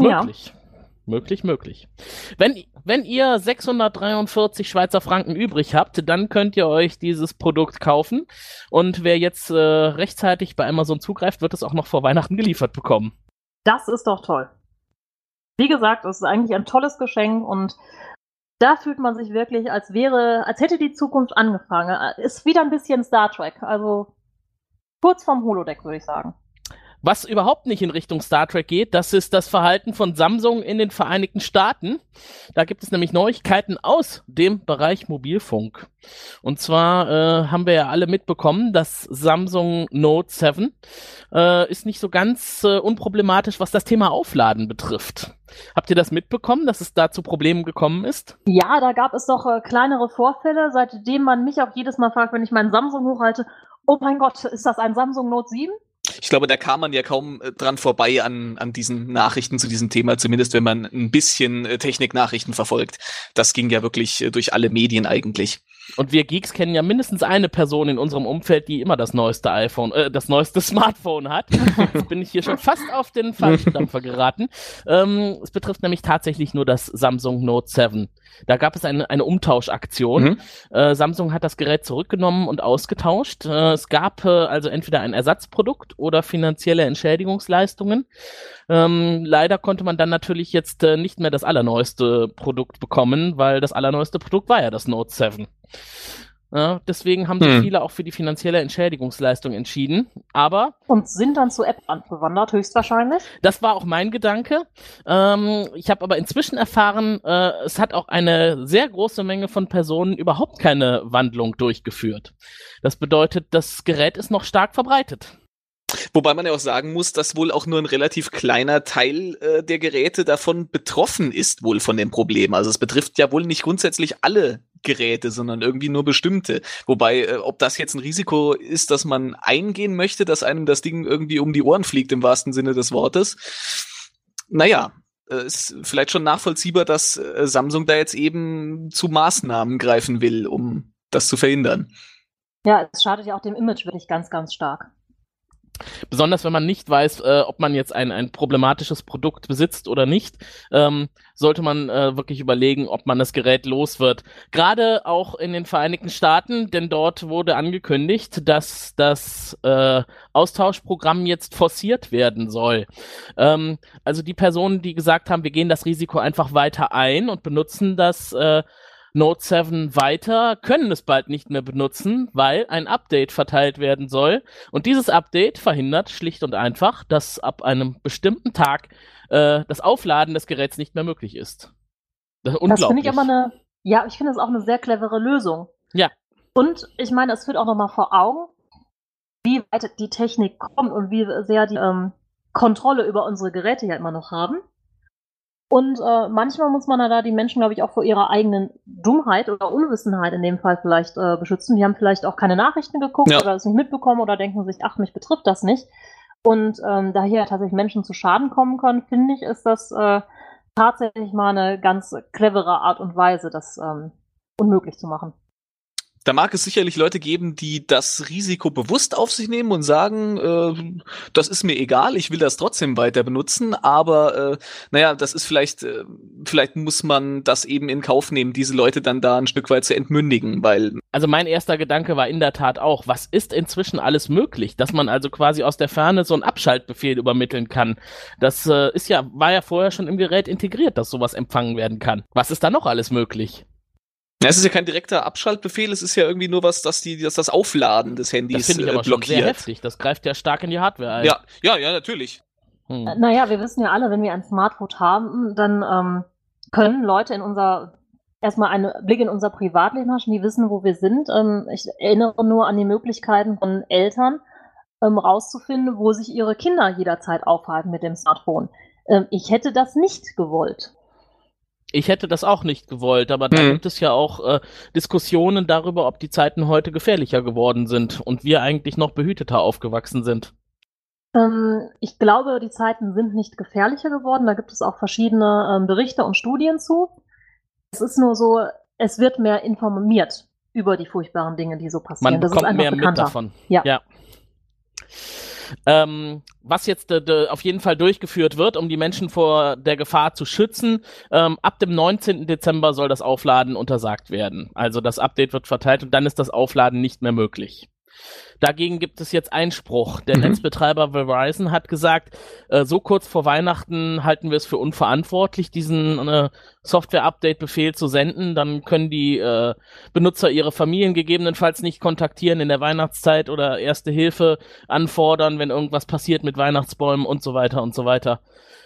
Möglich. Wenn ihr 643 Schweizer Franken übrig habt, dann könnt ihr euch dieses Produkt kaufen und wer jetzt rechtzeitig bei Amazon zugreift, wird es auch noch vor Weihnachten geliefert bekommen. Das ist doch toll. Wie gesagt, es ist eigentlich ein tolles Geschenk und da fühlt man sich wirklich, als hätte die Zukunft angefangen. Ist wieder ein bisschen Star Trek, also kurz vorm Holodeck, würde ich sagen. Was überhaupt nicht in Richtung Star Trek geht, das ist das Verhalten von Samsung in den Vereinigten Staaten. Da gibt es nämlich Neuigkeiten aus dem Bereich Mobilfunk. Und zwar haben wir ja alle mitbekommen, dass Samsung Note 7 ist nicht so ganz unproblematisch, was das Thema Aufladen betrifft. Habt ihr das mitbekommen, dass es da zu Problemen gekommen ist? Ja, da gab es doch kleinere Vorfälle, seitdem man mich auch jedes Mal fragt, wenn ich meinen Samsung hochhalte, oh mein Gott, ist das ein Samsung Note 7? Ich glaube, da kam man ja kaum dran vorbei an diesen Nachrichten zu diesem Thema, zumindest wenn man ein bisschen Techniknachrichten verfolgt. Das ging ja wirklich durch alle Medien eigentlich. Und wir Geeks kennen ja mindestens eine Person in unserem Umfeld, die immer das neueste das neueste Smartphone hat. Jetzt bin ich hier schon fast auf den falschen Dampfer geraten. Es betrifft nämlich tatsächlich nur das Samsung Note 7. Da gab es eine Umtauschaktion. Samsung hat das Gerät zurückgenommen und ausgetauscht. Es gab also entweder ein Ersatzprodukt oder finanzielle Entschädigungsleistungen. Leider konnte man dann natürlich jetzt nicht mehr das allerneueste Produkt bekommen, weil das allerneueste Produkt war ja das Note 7. Ja, deswegen haben sich viele auch für die finanzielle Entschädigungsleistung entschieden, und sind dann zur App angewandert, höchstwahrscheinlich. Das war auch mein Gedanke. Ich habe aber inzwischen erfahren, es hat auch eine sehr große Menge von Personen überhaupt keine Wandlung durchgeführt. Das bedeutet, das Gerät ist noch stark verbreitet. Wobei man ja auch sagen muss, dass wohl auch nur ein relativ kleiner Teil der Geräte davon betroffen ist, wohl von dem Problem. Also es betrifft ja wohl nicht grundsätzlich alle Geräte, sondern irgendwie nur bestimmte. Wobei, ob das jetzt ein Risiko ist, dass man eingehen möchte, dass einem das Ding irgendwie um die Ohren fliegt, im wahrsten Sinne des Wortes. Naja, ist vielleicht schon nachvollziehbar, dass Samsung da jetzt eben zu Maßnahmen greifen will, um das zu verhindern. Ja, es schadet ja auch dem Image wirklich ganz, ganz stark. Besonders wenn man nicht weiß, ob man jetzt ein problematisches Produkt besitzt oder nicht, sollte man wirklich überlegen, ob man das Gerät los wird. Gerade auch in den Vereinigten Staaten, denn dort wurde angekündigt, dass das Austauschprogramm jetzt forciert werden soll. Also die Personen, die gesagt haben, wir gehen das Risiko einfach weiter ein und benutzen das Note 7 weiter, können es bald nicht mehr benutzen, weil ein Update verteilt werden soll. Und dieses Update verhindert schlicht und einfach, dass ab einem bestimmten Tag das Aufladen des Geräts nicht mehr möglich ist. Das ist unglaublich. Das finde ich aber ich finde das auch eine sehr clevere Lösung. Ja. Und ich meine, es führt auch nochmal vor Augen, wie weit die Technik kommt und wie sehr die Kontrolle über unsere Geräte ja immer noch haben. Und manchmal muss man da die Menschen, glaube ich, auch vor ihrer eigenen Dummheit oder Unwissenheit in dem Fall vielleicht beschützen. Die haben vielleicht auch keine Nachrichten geguckt oder es nicht mitbekommen oder denken sich, ach, mich betrifft das nicht. Und da hier tatsächlich Menschen zu Schaden kommen können, finde ich, ist das tatsächlich mal eine ganz clevere Art und Weise, das unmöglich zu machen. Da mag es sicherlich Leute geben, die das Risiko bewusst auf sich nehmen und sagen, das ist mir egal, ich will das trotzdem weiter benutzen, aber das ist vielleicht muss man das eben in Kauf nehmen, diese Leute dann da ein Stück weit zu entmündigen, weil... Also mein erster Gedanke war in der Tat auch, was ist inzwischen alles möglich, dass man also quasi aus der Ferne so einen Abschaltbefehl übermitteln kann. Das war ja vorher schon im Gerät integriert, dass sowas empfangen werden kann. Was ist da noch alles möglich? Ja, es ist ja kein direkter Abschaltbefehl, es ist ja irgendwie nur was, dass das Aufladen des Handys blockiert. Das finde ich aber schon sehr heftig, das greift ja stark in die Hardware ein. Ja, natürlich. Naja, wir wissen ja alle, wenn wir ein Smartphone haben, dann können Leute erstmal einen Blick in unser Privatleben haben, die wissen, wo wir sind. Ich erinnere nur an die Möglichkeiten von Eltern, rauszufinden, wo sich ihre Kinder jederzeit aufhalten mit dem Smartphone. Ich hätte das nicht gewollt. Ich hätte das auch nicht gewollt, aber da gibt es ja auch Diskussionen darüber, ob die Zeiten heute gefährlicher geworden sind und wir eigentlich noch behüteter aufgewachsen sind. Ich glaube, die Zeiten sind nicht gefährlicher geworden. Da gibt es auch verschiedene Berichte und Studien zu. Es ist nur so, es wird mehr informiert über die furchtbaren Dinge, die so passieren. Man bekommt mehr bekannter. Mit davon. Ja. Was jetzt auf jeden Fall durchgeführt wird, um die Menschen vor der Gefahr zu schützen. Ab dem 19. Dezember soll das Aufladen untersagt werden. Also das Update wird verteilt und dann ist das Aufladen nicht mehr möglich. Dagegen gibt es jetzt Einspruch. Der Netzbetreiber Verizon hat gesagt, so kurz vor Weihnachten halten wir es für unverantwortlich, diesen Software-Update-Befehl zu senden. Dann können die Benutzer ihre Familien gegebenenfalls nicht kontaktieren in der Weihnachtszeit oder Erste Hilfe anfordern, wenn irgendwas passiert mit Weihnachtsbäumen und so weiter und so weiter.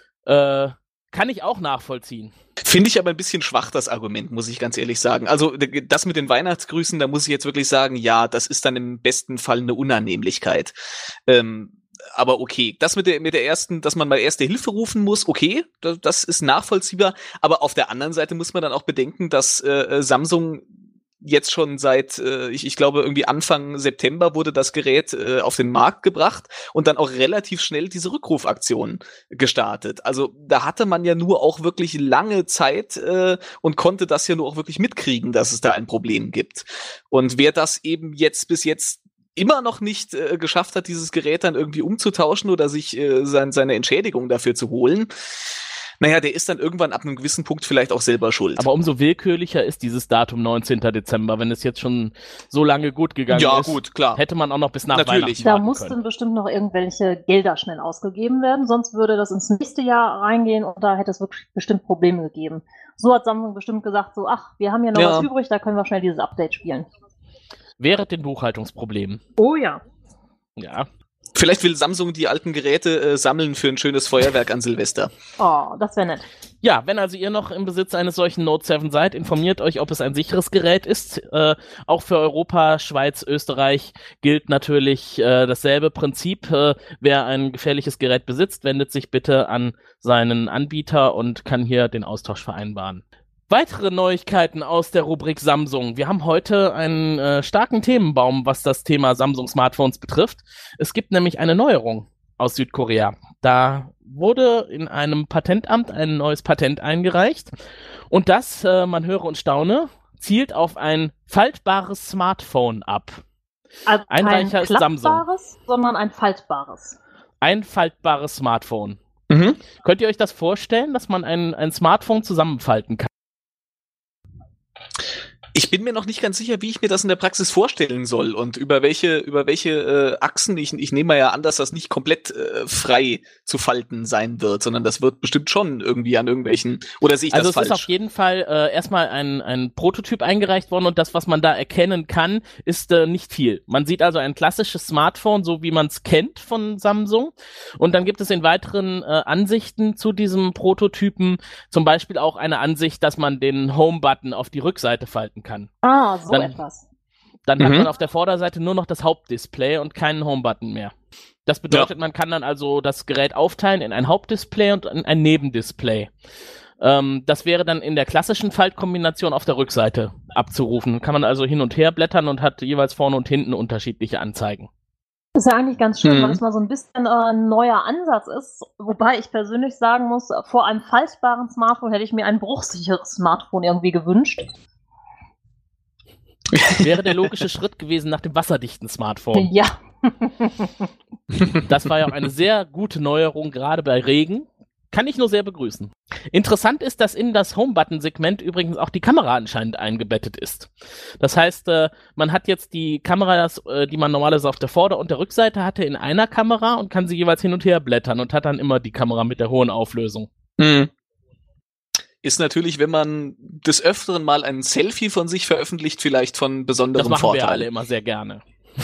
Kann ich auch nachvollziehen. Finde ich aber ein bisschen schwach, das Argument, muss ich ganz ehrlich sagen. Also das mit den Weihnachtsgrüßen, da muss ich jetzt wirklich sagen, ja, das ist dann im besten Fall eine Unannehmlichkeit. Aber okay, das mit der ersten, dass man mal Erste Hilfe rufen muss, okay, das ist nachvollziehbar. Aber auf der anderen Seite muss man dann auch bedenken, dass Samsung jetzt schon seit, ich glaube, irgendwie Anfang September wurde das Gerät auf den Markt gebracht und dann auch relativ schnell diese Rückrufaktion gestartet. Also da hatte man ja nur auch wirklich lange Zeit und konnte das ja nur auch wirklich mitkriegen, dass es da ein Problem gibt. Und wer das eben bis jetzt immer noch nicht geschafft hat, dieses Gerät dann irgendwie umzutauschen oder sich seine Entschädigung dafür zu holen, naja, der ist dann irgendwann ab einem gewissen Punkt vielleicht auch selber schuld. Aber umso willkürlicher ist dieses Datum 19. Dezember, wenn es jetzt schon so lange gut gegangen ist. Ja, gut, klar. Hätte man auch noch bis nach Weihnachten warten können. Da mussten bestimmt noch irgendwelche Gelder schnell ausgegeben werden, sonst würde das ins nächste Jahr reingehen und da hätte es wirklich bestimmt Probleme gegeben. So hat Samsung bestimmt gesagt, so, ach, wir haben ja noch was übrig, da können wir schnell dieses Update spielen. Während den Buchhaltungsproblemen. Oh ja. Ja. Vielleicht will Samsung die alten Geräte sammeln für ein schönes Feuerwerk an Silvester. Oh, das wäre nett. Ja, wenn also ihr noch im Besitz eines solchen Note 7 seid, informiert euch, ob es ein sicheres Gerät ist. Auch für Europa, Schweiz, Österreich gilt natürlich dasselbe Prinzip. Wer ein gefährliches Gerät besitzt, wendet sich bitte an seinen Anbieter und kann hier den Austausch vereinbaren. Weitere Neuigkeiten aus der Rubrik Samsung. Wir haben heute einen starken Themenbaum, was das Thema Samsung-Smartphones betrifft. Es gibt nämlich eine Neuerung aus Südkorea. Da wurde in einem Patentamt ein neues Patent eingereicht. Und das, man höre und staune, zielt auf ein faltbares Smartphone ab. Also kein Einreicher ist Samsung. klappbares, sondern ein faltbares. Ein faltbares Smartphone. Mhm. Könnt ihr euch das vorstellen, dass man ein Smartphone zusammenfalten kann? Ich bin mir noch nicht ganz sicher, wie ich mir das in der Praxis vorstellen soll und über welche Achsen. Ich nehme mal ja an, dass das nicht komplett frei zu falten sein wird, sondern das wird bestimmt schon irgendwie an irgendwelchen, oder sehe ich Also das es falsch? ist auf jeden Fall erstmal ein Prototyp eingereicht worden und das, was man da erkennen kann, ist nicht viel. Man sieht also ein klassisches Smartphone, so wie man es kennt von Samsung, und dann gibt es in weiteren Ansichten zu diesem Prototypen zum Beispiel auch eine Ansicht, dass man den Home-Button auf die Rückseite falten kann. Ah, so Dann- etwas. Dann hat man auf der Vorderseite nur noch das Hauptdisplay und keinen Home-Button mehr. Das bedeutet, man kann dann also das Gerät aufteilen in ein Hauptdisplay und in ein Nebendisplay. Das wäre dann in der klassischen Faltkombination auf der Rückseite abzurufen. Kann man also hin und her blättern und hat jeweils vorne und hinten unterschiedliche Anzeigen. Das ist ja eigentlich ganz schön, Mhm. weil es mal so ein bisschen ein neuer Ansatz ist. Wobei ich persönlich sagen muss, vor einem faltbaren Smartphone hätte ich mir ein bruchsicheres Smartphone irgendwie gewünscht. Wäre der logische Schritt gewesen nach dem wasserdichten Smartphone. Ja. Das war ja auch eine sehr gute Neuerung, gerade bei Regen. Kann ich nur sehr begrüßen. Interessant ist, dass in das Home-Button-Segment übrigens auch die Kamera anscheinend eingebettet ist. Das heißt, man hat jetzt die Kameras, die man normalerweise auf der Vorder- und der Rückseite hatte, in einer Kamera und kann sie jeweils hin und her blättern und hat dann immer die Kamera mit der hohen Auflösung. Mhm. Ist natürlich, wenn man des Öfteren mal ein Selfie von sich veröffentlicht, vielleicht von Das besonderem machen Vorteil. wir alle immer sehr gerne.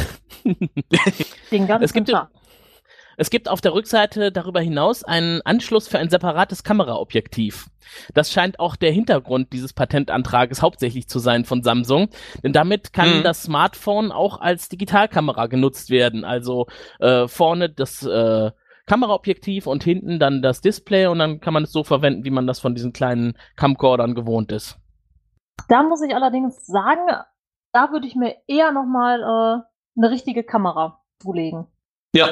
Den ganzen Es gibt, Tag. es gibt auf der Rückseite darüber hinaus einen Anschluss für ein separates Kameraobjektiv. Das scheint auch der Hintergrund dieses Patentantrages hauptsächlich zu sein von Samsung, denn damit kann das Smartphone auch als Digitalkamera genutzt werden. Also vorne das Kameraobjektiv und hinten dann das Display und dann kann man es so verwenden, wie man das von diesen kleinen Camcordern gewohnt ist. Da muss ich allerdings sagen, da würde ich mir eher nochmal eine richtige Kamera zulegen. Ja.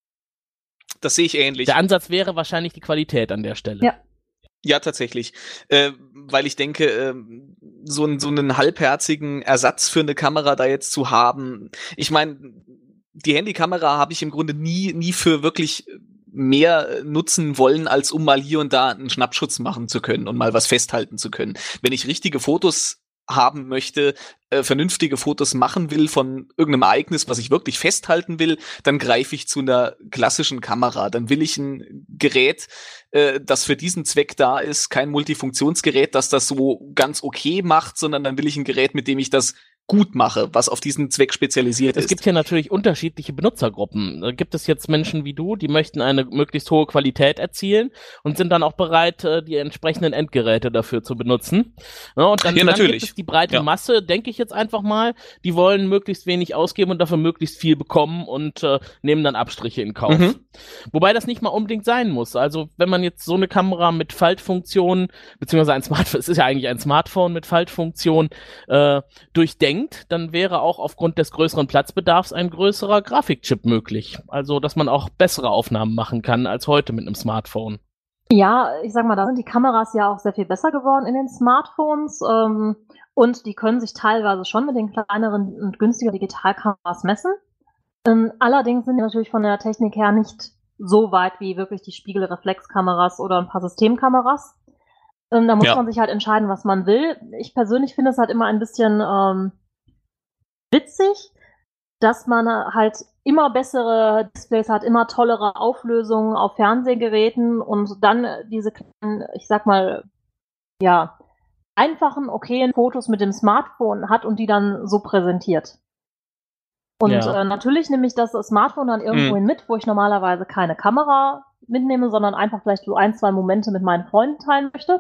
Das sehe ich ähnlich. Der Ansatz wäre wahrscheinlich die Qualität an der Stelle. Ja. Ja, tatsächlich. Weil ich denke, so einen halbherzigen Ersatz für eine Kamera da jetzt zu haben, ich meine, die Handykamera habe ich im Grunde nie für wirklich mehr nutzen wollen, als um mal hier und da einen Schnappschutz machen zu können und mal was festhalten zu können. Wenn ich richtige Fotos haben möchte, vernünftige Fotos machen will von irgendeinem Ereignis, was ich wirklich festhalten will, dann greife ich zu einer klassischen Kamera. Dann will ich ein Gerät, das für diesen Zweck da ist, kein Multifunktionsgerät, das das so ganz okay macht, sondern dann will ich ein Gerät, mit dem ich das gut mache, was auf diesen Zweck spezialisiert ist. Es gibt hier natürlich unterschiedliche Benutzergruppen. Da gibt es jetzt Menschen wie du, die möchten eine möglichst hohe Qualität erzielen und sind dann auch bereit, die entsprechenden Endgeräte dafür zu benutzen. Ja, und dann, dann gibt es die breite Masse, denke ich jetzt einfach mal, die wollen möglichst wenig ausgeben und dafür möglichst viel bekommen und nehmen dann Abstriche in Kauf. Wobei das nicht mal unbedingt sein muss. Also wenn man jetzt so eine Kamera mit Faltfunktion, beziehungsweise ein Smartphone, es ist ja eigentlich ein Smartphone mit Faltfunktion, durchdenkt, dann wäre auch aufgrund des größeren Platzbedarfs ein größerer Grafikchip möglich. Also, dass man auch bessere Aufnahmen machen kann als heute mit einem Smartphone. Ja, ich sag mal, da sind die Kameras ja auch sehr viel besser geworden in den Smartphones und die können sich teilweise schon mit den kleineren und günstigeren Digitalkameras messen. Allerdings sind die natürlich von der Technik her nicht so weit wie wirklich die Spiegelreflexkameras oder ein paar Systemkameras. Da muss man sich halt entscheiden, was man will. Ich persönlich finde es halt immer ein bisschen witzig, dass man halt immer bessere Displays hat, immer tollere Auflösungen auf Fernsehgeräten und dann diese kleinen, ich sag mal, ja, einfachen, okayen Fotos mit dem Smartphone hat und die dann so präsentiert. Und natürlich nehme ich das Smartphone dann irgendwohin mit, wo ich normalerweise keine Kamera mitnehme, sondern einfach vielleicht so 1-2 Momente mit meinen Freunden teilen möchte.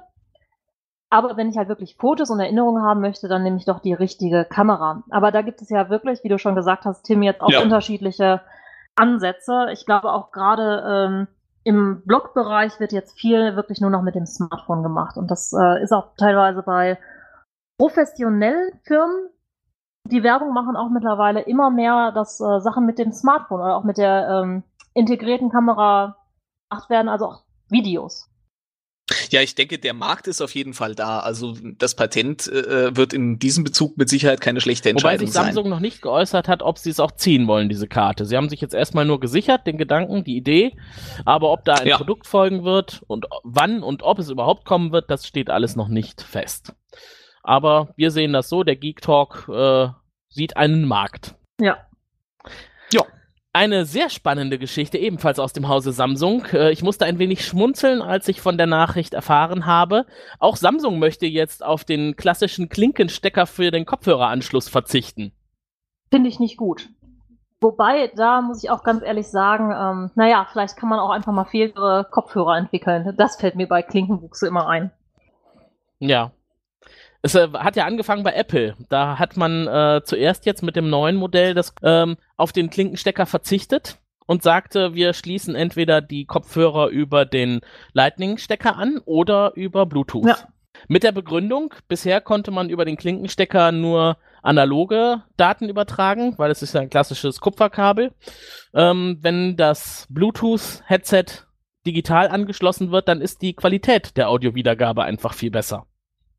Aber wenn ich halt wirklich Fotos und Erinnerungen haben möchte, dann nehme ich doch die richtige Kamera. Aber da gibt es ja wirklich, wie du schon gesagt hast, Tim, jetzt auch unterschiedliche Ansätze. Ich glaube auch gerade im Blogbereich wird jetzt viel wirklich nur noch mit dem Smartphone gemacht. Und das ist auch teilweise bei professionellen Firmen, die Werbung machen, auch mittlerweile immer mehr, dass Sachen mit dem Smartphone oder auch mit der integrierten Kamera gemacht werden, also auch Videos. Ja, ich denke, der Markt ist auf jeden Fall da. Also das Patent wird in diesem Bezug mit Sicherheit keine schlechte Entscheidung sein. Wobei sich Samsung noch nicht geäußert hat, ob sie es auch ziehen wollen, diese Karte. Sie haben sich jetzt erstmal nur gesichert, den Gedanken, die Idee, aber ob da ein Produkt folgen wird und wann und ob es überhaupt kommen wird, das steht alles noch nicht fest. Aber wir sehen das so, der Geek Talk sieht einen Markt. Ja. Ja. Eine sehr spannende Geschichte, ebenfalls aus dem Hause Samsung. Ich musste ein wenig schmunzeln, als ich von der Nachricht erfahren habe. Auch Samsung möchte jetzt auf den klassischen Klinkenstecker für den Kopfhöreranschluss verzichten. Finde ich nicht gut. Wobei, da muss ich auch ganz ehrlich sagen, vielleicht kann man auch einfach mal fehlere Kopfhörer entwickeln. Das fällt mir bei Klinkenbuchse immer ein. Ja. Es hat ja angefangen bei Apple. Da hat man zuerst jetzt mit dem neuen Modell auf den Klinkenstecker verzichtet und sagte, wir schließen entweder die Kopfhörer über den Lightning-Stecker an oder über Bluetooth. Ja. Mit der Begründung, bisher konnte man über den Klinkenstecker nur analoge Daten übertragen, weil es ist ja ein klassisches Kupferkabel. Wenn das Bluetooth-Headset digital angeschlossen wird, dann ist die Qualität der Audiowiedergabe einfach viel besser.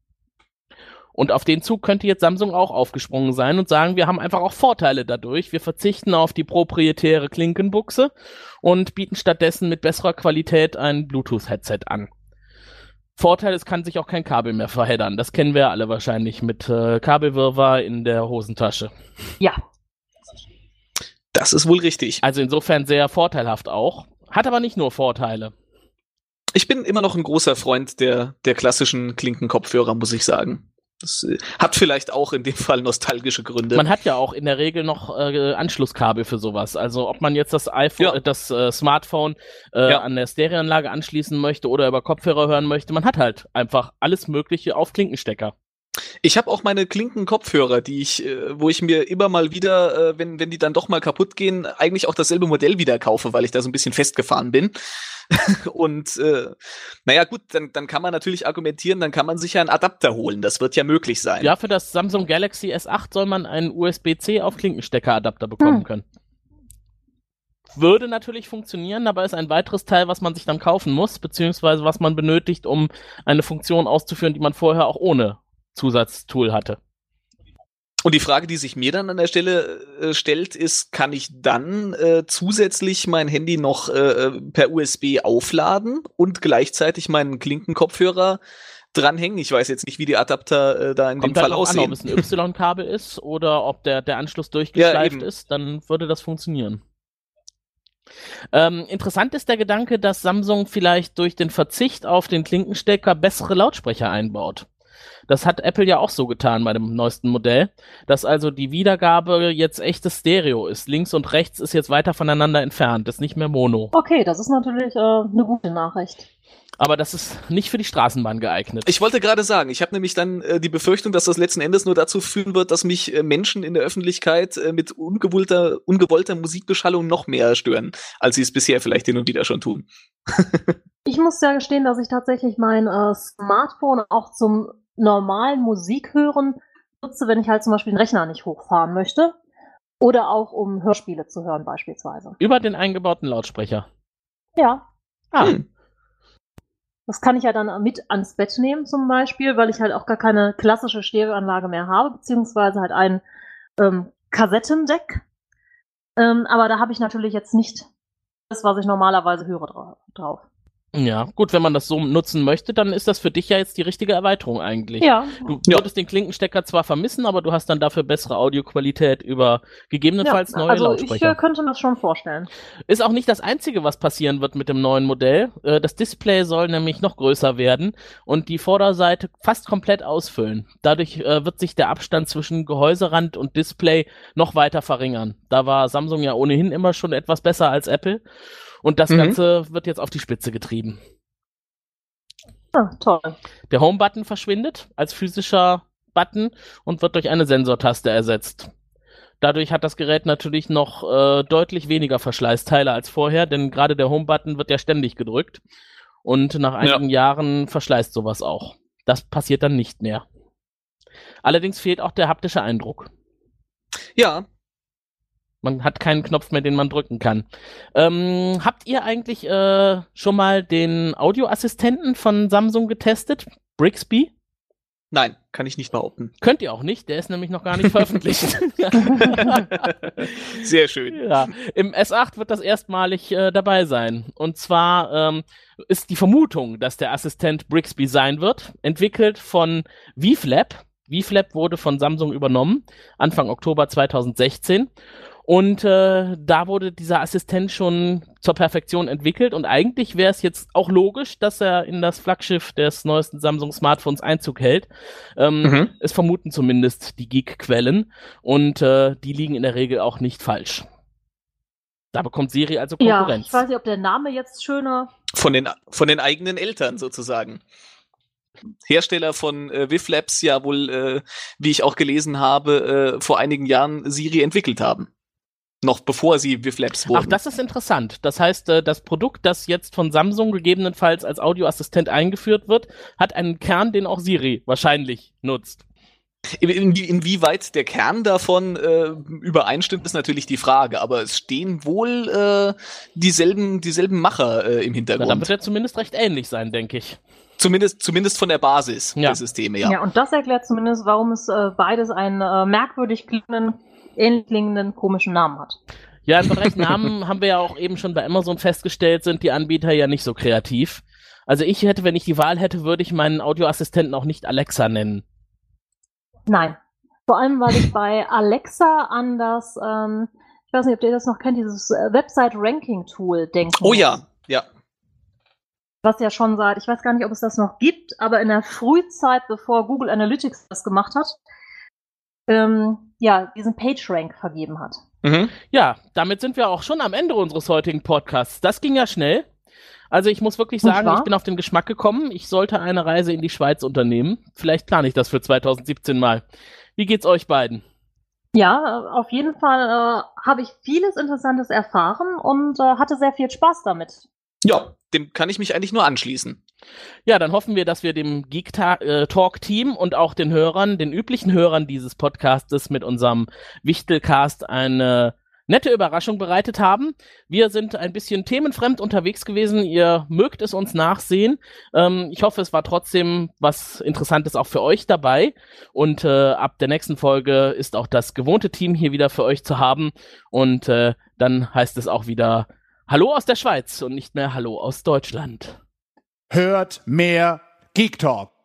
Und auf den Zug könnte jetzt Samsung auch aufgesprungen sein und sagen, wir haben einfach auch Vorteile dadurch. Wir verzichten auf die proprietäre Klinkenbuchse und bieten stattdessen mit besserer Qualität ein Bluetooth-Headset an. Vorteil, es kann sich auch kein Kabel mehr verheddern. Das kennen wir ja alle wahrscheinlich mit Kabelwirrwarr in der Hosentasche. Ja. Das ist wohl richtig. Also insofern sehr vorteilhaft auch. Hat aber nicht nur Vorteile. Ich bin immer noch ein großer Freund der klassischen Klinkenkopfhörer, muss ich sagen. Das hat vielleicht auch in dem Fall nostalgische Gründe. Man hat ja auch in der Regel noch Anschlusskabel für sowas. Also ob man jetzt das iPhone, das Smartphone an der Stereoanlage anschließen möchte oder über Kopfhörer hören möchte, man hat halt einfach alles Mögliche auf Klinkenstecker. Ich habe auch meine Klinkenkopfhörer, wo ich mir immer mal wieder, wenn die dann doch mal kaputt gehen, eigentlich auch dasselbe Modell wieder kaufe, weil ich da so ein bisschen festgefahren bin. Und gut, dann kann man natürlich argumentieren, dann kann man sich ja einen Adapter holen. Das wird ja möglich sein. Ja, für das Samsung Galaxy S8 soll man einen USB-C auf Klinkenstecker-Adapter bekommen können. Würde natürlich funktionieren, aber ist ein weiteres Teil, was man sich dann kaufen muss, beziehungsweise was man benötigt, um eine Funktion auszuführen, die man vorher auch ohne Zusatztool hatte. Und die Frage, die sich mir dann an der Stelle stellt, ist, kann ich dann zusätzlich mein Handy noch per USB aufladen und gleichzeitig meinen Klinkenkopfhörer dranhängen? Ich weiß jetzt nicht, wie die Adapter da in dem Fall aussehen. Kommt dann auch an, ob es ein Y-Kabel ist oder ob der Anschluss durchgeschleift ist, dann würde das funktionieren. Interessant ist der Gedanke, dass Samsung vielleicht durch den Verzicht auf den Klinkenstecker bessere Lautsprecher einbaut. Das hat Apple ja auch so getan bei dem neuesten Modell, dass also die Wiedergabe jetzt echtes Stereo ist. Links und rechts ist jetzt weiter voneinander entfernt, ist nicht mehr Mono. Okay, das ist natürlich eine gute Nachricht. Aber das ist nicht für die Straßenbahn geeignet. Ich wollte gerade sagen, ich habe nämlich dann die Befürchtung, dass das letzten Endes nur dazu führen wird, dass mich Menschen in der Öffentlichkeit mit ungewollter Musikbeschallung noch mehr stören, als sie es bisher vielleicht hin und wieder schon tun. Ich muss ja gestehen, dass ich tatsächlich mein Smartphone auch zum normalen Musikhören nutze, wenn ich halt zum Beispiel den Rechner nicht hochfahren möchte. Oder auch um Hörspiele zu hören beispielsweise. Über den eingebauten Lautsprecher? Ja. Das kann ich ja dann mit ans Bett nehmen zum Beispiel, weil ich halt auch gar keine klassische Stereoanlage mehr habe, beziehungsweise halt ein Kassettendeck. Aber da habe ich natürlich jetzt nicht das, was ich normalerweise höre, drauf. Ja, gut, wenn man das so nutzen möchte, dann ist das für dich ja jetzt die richtige Erweiterung eigentlich. Ja. Du würdest den Klinkenstecker zwar vermissen, aber du hast dann dafür bessere Audioqualität über gegebenenfalls neue Lautsprecher. Ich könnte mir das schon vorstellen. Ist auch nicht das Einzige, was passieren wird mit dem neuen Modell. Das Display soll nämlich noch größer werden und die Vorderseite fast komplett ausfüllen. Dadurch wird sich der Abstand zwischen Gehäuserand und Display noch weiter verringern. Da war Samsung ja ohnehin immer schon etwas besser als Apple. Und das Ganze wird jetzt auf die Spitze getrieben. Ah, toll. Der Home-Button verschwindet als physischer Button und wird durch eine Sensortaste ersetzt. Dadurch hat das Gerät natürlich noch deutlich weniger Verschleißteile als vorher, denn gerade der Home-Button wird ja ständig gedrückt. Und nach einigen Jahren verschleißt sowas auch. Das passiert dann nicht mehr. Allerdings fehlt auch der haptische Eindruck. Ja. Man hat keinen Knopf mehr, den man drücken kann. Habt ihr eigentlich schon mal den Audioassistenten von Samsung getestet? Brixby? Nein, kann ich nicht behaupten. Könnt ihr auch nicht, der ist nämlich noch gar nicht veröffentlicht. Sehr schön. Ja, im S8 wird das erstmalig dabei sein. Und zwar ist die Vermutung, dass der Assistent Brixby sein wird, entwickelt von VFlab. VFlab wurde von Samsung übernommen, Anfang Oktober 2016. Und da wurde dieser Assistent schon zur Perfektion entwickelt und eigentlich wäre es jetzt auch logisch, dass er in das Flaggschiff des neuesten Samsung-Smartphones Einzug hält. Es vermuten zumindest die Geek-Quellen und die liegen in der Regel auch nicht falsch. Da bekommt Siri also Konkurrenz. Ja, ich weiß nicht, ob der Name jetzt schöner... Von den eigenen Eltern sozusagen. Hersteller von VFlabs ja wohl, wie ich auch gelesen habe, vor einigen Jahren Siri entwickelt haben. Noch bevor sie VFlabs wurden. Ach, das ist interessant. Das heißt, das Produkt, das jetzt von Samsung gegebenenfalls als Audioassistent eingeführt wird, hat einen Kern, den auch Siri wahrscheinlich nutzt. Inwieweit der Kern davon übereinstimmt, ist natürlich die Frage. Aber es stehen wohl dieselben Macher im Hintergrund. Na, dann wird er zumindest recht ähnlich sein, denke ich. Zumindest von der Basis der Systeme, ja. Ja, und das erklärt zumindest, warum es beides einen merkwürdig ähnlich klingenden, komischen Namen hat. Ja, im Bereich Namen haben wir ja auch eben schon bei Amazon festgestellt, sind die Anbieter ja nicht so kreativ. Also wenn ich die Wahl hätte, würde ich meinen Audioassistenten auch nicht Alexa nennen. Nein. Vor allem, weil ich bei Alexa an das, ich weiß nicht, ob ihr das noch kennt, dieses Website-Ranking-Tool denke. Oh ja, ja. Was ja schon seit, ich weiß gar nicht, ob es das noch gibt, aber in der Frühzeit, bevor Google Analytics das gemacht hat, diesen PageRank vergeben hat. Mhm. Ja, damit sind wir auch schon am Ende unseres heutigen Podcasts. Das ging ja schnell. Also ich muss wirklich sagen, ich bin auf den Geschmack gekommen, ich sollte eine Reise in die Schweiz unternehmen. Vielleicht plane ich das für 2017 mal. Wie geht's euch beiden? Ja, auf jeden Fall habe ich vieles Interessantes erfahren und hatte sehr viel Spaß damit. Ja, dem kann ich mich eigentlich nur anschließen. Ja, dann hoffen wir, dass wir dem Geek Talk Team und auch den Hörern, den üblichen Hörern dieses Podcastes mit unserem Wichtelcast eine nette Überraschung bereitet haben. Wir sind ein bisschen themenfremd unterwegs gewesen. Ihr mögt es uns nachsehen. Ich hoffe, es war trotzdem was Interessantes auch für euch dabei. Und ab der nächsten Folge ist auch das gewohnte Team hier wieder für euch zu haben. Und dann heißt es auch wieder Hallo aus der Schweiz und nicht mehr Hallo aus Deutschland. Hört mehr Geek Talk.